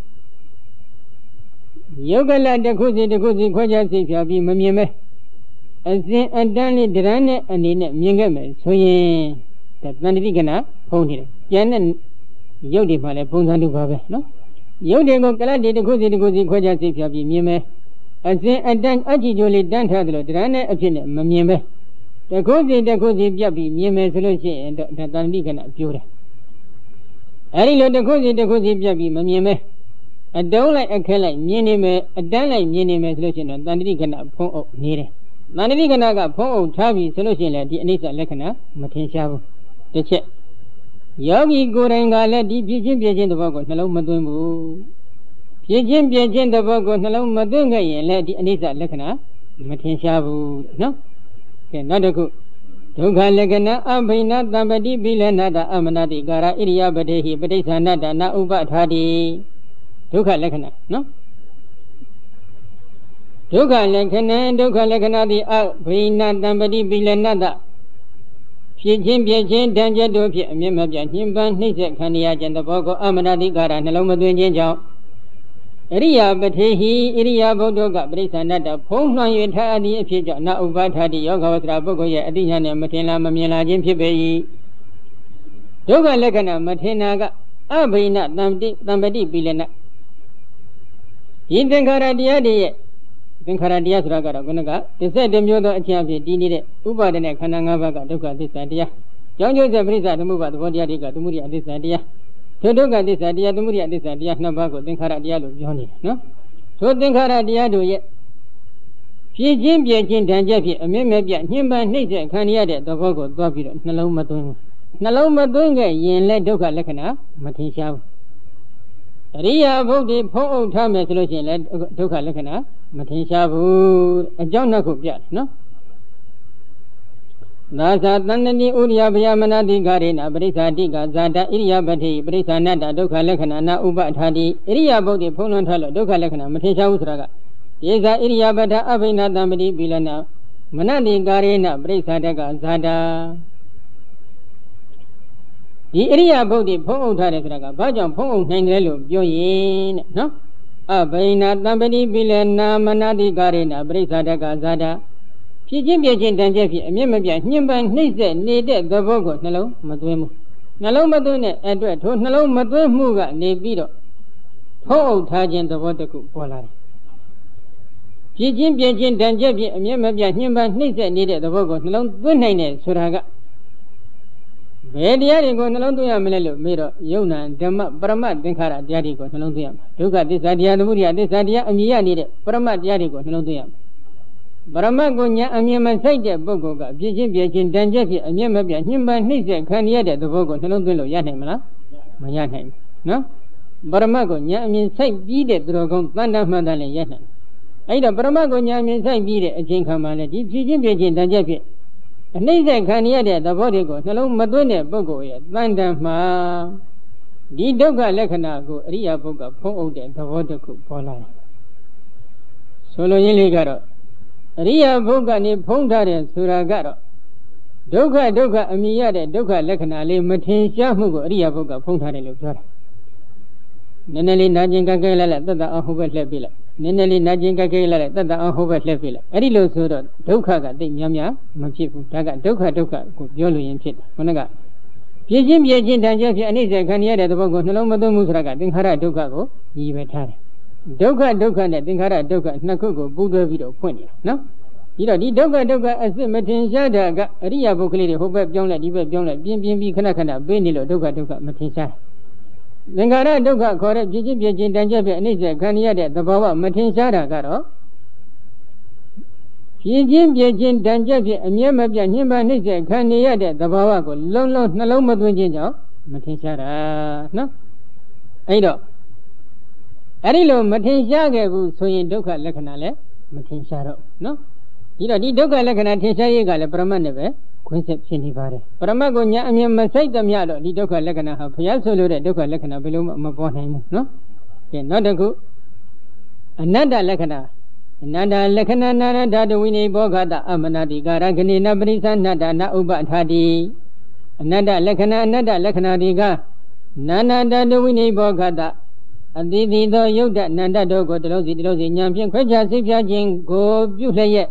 ယုတ်ကလတစ်ခုစီတစ်ခုစီခွဲခြားသိဖြာပြီးမမြင်မဲအစဉ်အတန်းလေးတရမ်းနဲ့အနေနဲ့မြင်ခဲ့မယ်ဆိုရင်ဒါတန်တိကနာဖုံးနေတယ်ကျန်တဲ့ရုပ်တွေမှာလည်းပုံစံတူပါပဲနော်ရုပ်တွေကိုကလတ်တွေတစ်ခုစီတစ်ခုစီခွဲခြားသိဖြာပြီးမြင်မယ်အစဉ်အတန်းအကြည့်ကြိုးလေးတန်းထားတယ်လို့တရမ်းနဲ့အဖြစ်နဲ့မမြင်ပဲတစ်ခုစီတစ်ခုစီပြတ်ပြီးမြင်မယ်ဆိုလို့ရှိရင်ဒါတန်တိကနာပြိုးတယ်အဲဒီလိုတစ်ခုစီတစ်ခုစီပြတ်ပြီးမမြင်ပဲအတုံးလိုက်အခက်လိုက်မြင်နေမယ်အတန်းလိုက်မြင်နေမယ်ဆိုလို့ရှိရင်တော့တန်တိကနာဖုံးအုပ်နေတယ်တန်တိကနာကဖုံးအုပ်ထားပြီဆိုလို့ရှိရင်လည်းဒီအနိစ္စလက္ခဏာမထင်ရှားဘူးတစ်ချက်ယောဂီကိုယ်တိုင်ကလည်းဒီဖြစ်ချင်းပြချင်းသဘောကိုနှလုံးမသွင်းဘူးဖြစ်ချင်းပြချင်းသဘောကိုနှလုံးမသွင်းခဲ့ရင်လည်းဒီအနိစ္စလက္ခဏာမထင်ရှားဘူးနော်ကဲနောက်တစ်ခုဒုက္ခလက္ခဏာအဘိနသံပတိပိလနာတအမနတိကာရဣရိယပတိဟိပဋိစ္ဆာနတနာဥပထာတိဒုက္ခလက္ခဏာနော်ဒုက္ခလက္ခဏာသည်အဘိနသံပတိပိလနာတဖြစ်ခြင်းပြည့်ခြင်းတန်ကြတို့ဖြင့်အမျက်မပြညှဉ်းပန်းနှိမ့်ဆက်ခံရခြင်းသဘောကိုအမနာတိကာရနှလုံးမသွင်းခြင်းကြောင့်အရိယာပတိဟိအရိယာဘုဒ္ဓကပရိစ္ဆာနတ္တဖုံးလွှမ်း၍ထားအသည့်အဖြစ်ကြောင့်နာဥပါထာတိယောဂဝဆရာပုဂ္ဂိုလ်ရဲ့အတိညာနဲ့မထင်လားမမြင်လားခြင်းဖြစ်ပေ၏ဒုက္ခလက္ခဏာမထင်တာကအဘိနတံပတိပိလနယင်သင်္ခါရတရားတွေရဲ့သင်္ခါရတရားဆိုတာကတော့ခုနက17မျိုးသောအချင်းအဖြစ်တည်နေတဲ့ဥပါဒနဲ့ခန္ဓာ၅ပါးကဒုက္ခသစ္စာတရားကြောင့်ကျိုးဆက်ပရိစ္ဆာသမုပ္ပါသဘောတရားတွေကသမုဒိယသစ္စာတရားထိုဒုက္ခသစ္စာတရားသမုဒိယသစ္စာတရားနှစ်ပါးကိုသင်္ခါရတရားလို့ပြောနေတယ်နော်ထိုသင်္ခါရတရားတို့ရဲ့ဖြစ်ခြင်းပြည့်ခြင်းတန်ကြဖြင့်အမြဲမပြညှဉ်းပန်းနှိမ့်ဆက်ခံရတဲ့သဘောကိုသွားပြီးတော့နှလုံးမသွင်းဘူးနှလုံးမသွင်းခဲ့ရင်လည်းဒုက္ခလက္ခဏာမထင်ရှားဘူးအရိယာဘုဒ္ဓဖုံးအုပ်ထားမယ်ဆိုလို့ရှိရင်လည်းဒုက္ခလက္ခဏာမထင်ရှားဘူးအကြောင်းနှစ်ခုပြတယ်နော်သာသာတဏ္ဍတိဥရိယဗျာမနာတိကာရေနပရိစ္ဆာတိကဇာတဣရိယပတိပရိစ္ဆာနတ္တဒုက္ခလက္ခဏာနာဥပထာတိဣရိယဘုဒ္ဓဖုံးလွှမ်းထားလို့ဒုက္ခလက္ခဏာမထင်ရှားဘူးဆိုတာကယေဇာဣရိယပဒအဘိနတံပတိပိလနာမနတိကာရေနပရိစ္ဆာတကဇာတာဒီဣရိယာပုဒ်ဒီဖုံးအုပ်ထားတယ်ဆိုတာကဘာကြောင့်ဖုံးအုပ်နိုင်တယ်လို့ပြောရင်တဲ့နော်အဘိနာတံပတိပိလနာမနတိကာရေနပရိစ္ဆာတကဇာတာဖြစ်ခြင်းပြည့်ခြင်းတန်ကြဖြစ်အမြင့်မပြညှဉ်းပန်းနှိမ့်ဆက်နေတဲ့သဘောကိုနှလုံးမသွင်းဘူးနှလုံးမသွင်းတဲ့အတွက်ထိုနှလုံးမသွင်းမှုကနေပြီးတော့ဖုံးအုပ်ထားခြင်းသဘောတစ်ခုပေါ်လာတယ်ဖြစ်ခြင်းပြည့်ခြင်းတန်ကြဖြစ်အမြင့်မပြညှဉ်းပန်းနှိမ့်ဆက်နေတဲ့သဘောကိုနှလုံးသွင်းနိုင်တယ်ဆိုတာကဘယ်တရားတွေကိုနှလုံးသွင်းရမလဲလို့မေးတော့ယုံနာဓမ္မပရမတ်သင်္ခါရတရားတွေကိုနှလုံးသွင်းရမှာဒုက္ခသစ္စာတရားသမုဒိယသစ္စာတရားအမြင်ရနေတဲ့ပရမတ်တရားတွေကိုနှလုံးသွင်းရမှာပရမတ်ကိုညာအမြင်မဆိုင်တဲ့ပုဂ္ဂိုလ်ကပြည့်ချင်းပြည့်ချင်းတန်ကြပ်ဖြစ်အမြင်မပြညှဉ်းပန်းနှိမ့်ဆက်ခံရတဲ့သဘောကိုနှလုံးသွင်းလို့ရနိုင်မလားမရနိုင်ဘူးနော်ပရမတ်ကိုညာအမြင်ဆိုင်ပြီးတဲ့သူတော်ကောင်းတန်တမှန်တယ်လည်းရနိုင်အဲ့တော့ပရမတ်ကိုညာအမြင်ဆိုင်ပြီးတဲ့အချိန်ခါမှလည်းဒီပြည့်ချင်းပြည့်ချင်းတန်ကြပ်ဖြစ်အနှိမ့်ဆက်ခံရတဲ့သဘောတွေကိုနှလုံးမသွင်းတဲ့ပုဂ္ဂိုလ်ရဲ့တန်တမှဒီဒုက္ခလက္ခဏာကိုအရိယာပုဂ္ဂိုလ်ဖုံးအုပ်တဲ့သဘောတစ်ခုပေါ်လာတယ်ဆိုလိုရင်းလေးကတော့အရိယာဘုကနေဖုံးထားတယ်ဆိုတာကတော့ဒုက္ခအမြင်ရတဲ့ဒုက္ခလက္ခဏာလေးမထင်ရှားမှုကိုအရိယာဘုကဖုံးထားတယ်လို့ပြောတာနည်းနည်းလေးနာကျင်ကြက်လိုက်တတ်တအောင်ဟုတ်ပဲလှည့်ပြလိုက်နည်းနည်းလေးနာကျင်ကြက်လိုက်တတ်တအောင်ဟုတ်ပဲလှည့်ပြလိုက်အဲ့ဒီလိုဆိုတော့ဒုက္ခကတိတ်များများမဖြစ်ဘူးဒါကဒုက္ခကိုပြောလို့ရင်ဖြစ်တယ်ခုနကပြည့်ချင်းတန်ကြဖြစ်အနိစ္စခံရတဲ့သဘောကိုနှလုံးမသွင်းမှုဆိုတာကသင်္ခါရဒုက္ခကိုညီပဲထားတယ်ဒုက္ခနဲ့သင်္ခါရဒုက္ခနှစ်ခုကိုပူးတွဲပြီးတော့ဖွင့်နေတာနော်ဒီတော့ဒီဒုက္ခအစစ်မထင်ရှားတာကအရိယာပုဂ္ဂလိတွေဟိုဘက်ပြောင်းလိုက်ဒီဘက်ပြောင်းလိုက်ပြင်းပြီးခဏပေးနေလို့ဒုက္ခမထင်ရှားသင်္ခါရဒုက္ခခေါ်တဲ့ပြည့်ချင်းတန်ကြပ်ဖြစ်အနိစ္စခံရတဲ့သဘောကမထင်ရှားတာကတော့ပြည့်ချင်းတန်ကြပ်ဖြစ်အမြဲမပြတ်ညှဉ်းပန်းနှိမ့်ဆက်ခံရတဲ့သဘောကိုလုံးနှလုံးမသွင်းခြင်းကြောင့်မထင်ရှားတာနော်အဲ့တော့အဲ့ဒီလိုမထင်ရှားခဲ့ဘူးဆိုရင်ဒုက္ခလက္ခဏာလည်းမထင်ရှားတော့နော်ဒီတော့ဒီဒုက္ခလက္ခဏာထင်ရှားရေးကလည်းပရမတ်နဲ့ပဲခွင့်ဆက်ဖြစ်နေပါတယ်ပရမတ်ကိုညာအမြင်မဆိုင်သမျှတော့ဒီဒုက္ခလက္ခဏာဟာဘုရားဆိုလို့တဲ့ဒုက္ခလက္ခဏာဘယ်လိုမှမပေါ်နိုင်ဘူးနော်ကဲနောက်တစ်ခုအနတ္တလက္ခဏာအနတ္တလက္ခဏာနာရဓာတဝိနေဘောဂတအမနာတိကာရဂဏိနပရိသနတ္တနာဥပထာတိအနတ္တလက္ခဏာတွေကနာနာဓာတဝိနေဘောဂတအတိတိသောယုတ်တနန္တတို့ကိုတလုံးစီဉာဏ်ဖြင့်ခွဲခြားစိတ်ဖြာခြင်းကိုပြုလျက်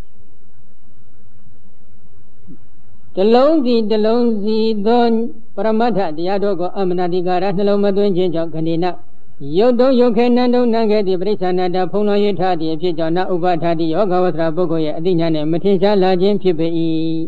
တလုံးစီသောပရမတ္ထတရားတို့ကိုအမနာတိကာရနှလုံးမသွင်းခြင်းကြောင့်ခဏိနယုတ်တုံယုတ်ခဲနန္တုံနံခဲတိပရိစ္ဆာနတ္တဖုံလွန်ရထားသည့်အဖြစ်ကြောင့်နာဥပထာတိယောဂဝဆရာပုဂ္ဂိုလ်ရဲ့အတိညာနဲ့မထင်ရှားလာခြင်းဖြစ်ပေ၏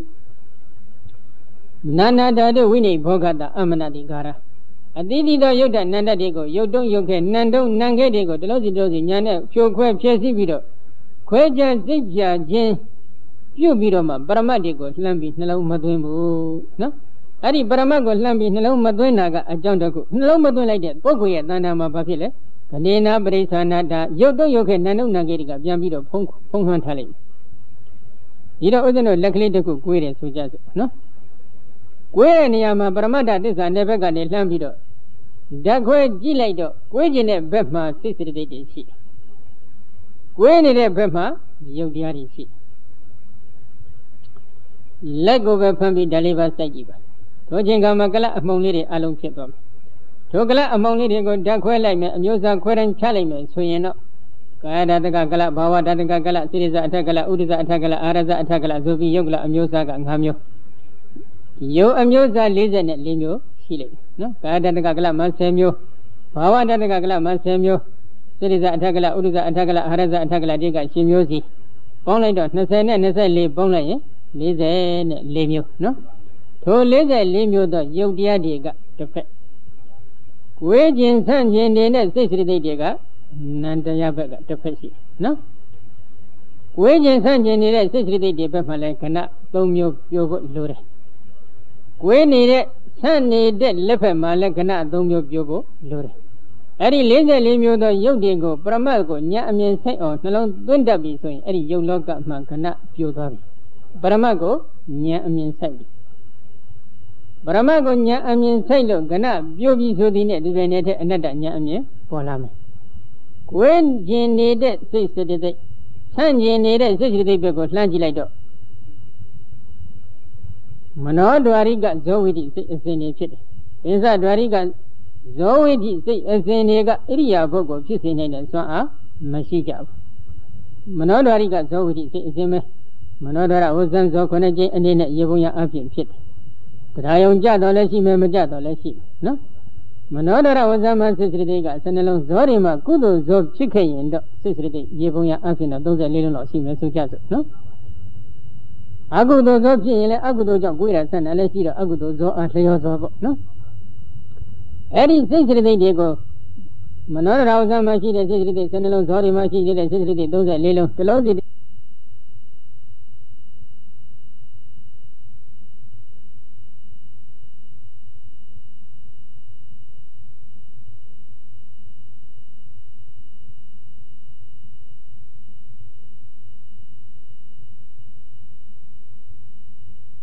နာနာဓာတုဝိနိဘောဂတအမနာတိကာရအတိတိသောယုတ်တနန္တတွေကိုယုတ်တုံယုတ်ခဲနန္တုံနံခဲတွေကိုတလုံးစီညာနဲ့ဖြိုခွဲဖျက်ဆီးပြီးတော့ခွဲခြားစိတ်ဖြာခြင်းပြုတ်ပြီးတော့မှပရမတ်တွေကိုလှမ်းပြီးနှလုံးမသွင်းဘူးနော်အဲ့ဒီပရမတ်ကိုလှမ်းပြီးနှလုံးမသွင်းတာကအကြောင်းတစ်ခုနှလုံးမသွင်းလိုက်တဲ့ပုဂ္ဂိုလ်ရဲ့တဏ္ဍာမှာဘာဖြစ်လဲခဏိနာပရိစ္ဆာနတ္တယုတ်တုံယုတ်ခဲနန္တုံနံခဲတွေကပြန်ပြီးတော့ဖုံးလွှမ်းထားလိုက်ဒီတော့ဥစ္စာတို့လက်ကလေးတစ်ခုကိုွေးတယ်ဆိုကြစို့နော်ကိုွေးတဲ့နေရာမှာပရမတ္ထသစ္စာတဲ့ဘက်ကနေလှမ်းပြီးတော့ဓာတ်ခွဲကြည့်လိုက်တော့ကိုွေးခြင်းတဲ့ဘက်မှာစိတ်စိတ္တိတွေရှိတယ်ကိုွေးနေတဲ့ဘက်မှာယုတ်တရားတွေရှိတယ်လက်ကိုပဲဖမ်းပြီးဓာလေးပါစိုက်ကြည့်ပါထိုချိန်ကမှကလအမှုံလေးတွေအလုံးဖြစ်သွားမယ်ထိုကလအမှုံလေးတွေကိုဓာတ်ခွဲလိုက်မယ်အမျိုးအစားခွဲတိုင်းဖြတ်လိုက်မယ်ဆိုရင်တော့ကာယဓာတကကလဘာဝဓာတကကလစိရိဇအထက်ကလဥဒိဇအထက်ကလအာရဇအထက်ကလဇောပိယုတ်ကလအမျိုးအစားက5မျိုးယုတ်အမျိုးအစား44မျိုးရှိလိမ့်မယ်နော်ကာယဓာတကကလ10မျိုးဘာဝဓာတကကလ10မျိုးစိရိဇအထက်ကလဥဒိဇအထက်ကလအာရဇအထက်ကလဒီက10မျိုးစီပေါင်းလိုက်တော့20နဲ့24ပေါင်းလိုက်ရင်44မျိုးနော်ထို44မျိုးတော့ယုတ်တရားတွေကတစ်ဖက်ဝေကျင်ဆန့်ကျင်နေတဲ့စိတ်စရိတ်တွေကနန္တရားဘက်ကတစ်ဖက်ရှိနော်ဝေကျင်ဆန့်ကျင်နေတဲ့စိတ်စရိတ်တွေဘက်မှာလည်းခဏ3မျိုးပြောဖို့လိုတယ်ဝေနေတဲ့ဆန့်နေတဲ့လက်ဖက်မှာလည်းခဏ3မျိုးပြောဖို့လိုတယ်အဲ့ဒီ44မျိုးသောယုတ်တွေကိုပရမတ်ကိုဉာဏ်အမြင်ဆိုင်အောင်နှလုံးသွင်းတတ်ပြီဆိုရင်အဲ့ဒီယုတ်လောကမှခဏပြိုသွားပြီပရမတ်ကိုဉာဏ်အမြင်ဆိုင်ပြီပရမတ်ကိုဉာဏ်အမြင်ဆိုင်လို့ခဏပြိုပြီဆိုသည်နဲ့ဒီပိုင်းနဲ့တဲ့အနတ္တဉာဏ်အမြင်ပေါ်လာမယ်ကိုယ်ကျင်နေတဲ့စိတ်စတိတ်ဆန့်ကျင်နေတဲ့စိတ်စတိတ်ဘက်ကိုလှမ်းကြည့်လိုက်တော့မနောဒွါရိကဇောဝိတိစိတ်အစဉ်တွေဖြစ်တယ်။ပိစဒွါရိကဇောဝိတိစိတ်အစဉ်တွေကဣရိယာပုဂ္ဂိုလ်ဖြစ်စေနိုင်တဲ့စွမ်းအားမရှိကြဘူး။မနောဒွါရိကဇောဝိတိစိတ်အစဉ်ပဲမနောဒွါရဝဇံဇော9ကျင်းအနေနဲ့ရေပုံရအဖြစ်ဖြစ်တယ်။တရားယုံကြတော့လည်းရှိမယ်မကြတော့လည်းရှိမယ်နော်။မနောဒွါရဝဇံမှာစိတ်စရိတ်က12လုံးဇောတွေမှာကုသိုလ်ဇောဖြစ်ခဲ့ရင်တော့စိတ်စရိတ်ရေပုံရအဖြစ်တော့34လုံးလောက်ရှိမယ်ဆိုကြစို့နော်။အကုသိုလ်ဇောဖြစ်ရင်လည်းအကုသိုလ်ကြောင့်ကိုယ်ရဆန့်တယ်လည်းရှိတော့အကုသိုလ်ဇောအားလျောဇောပေါ့နော်အဲ့ဒီစိတ်စရိတ်တွေကိုမနောဒရာဝဇ္ဇမှာရှိတဲ့စိတ်စရိတ်12လုံးဇောတွေမှာရှိတဲ့စိတ်စရိတ်34လုံးတစ်လုံးစီ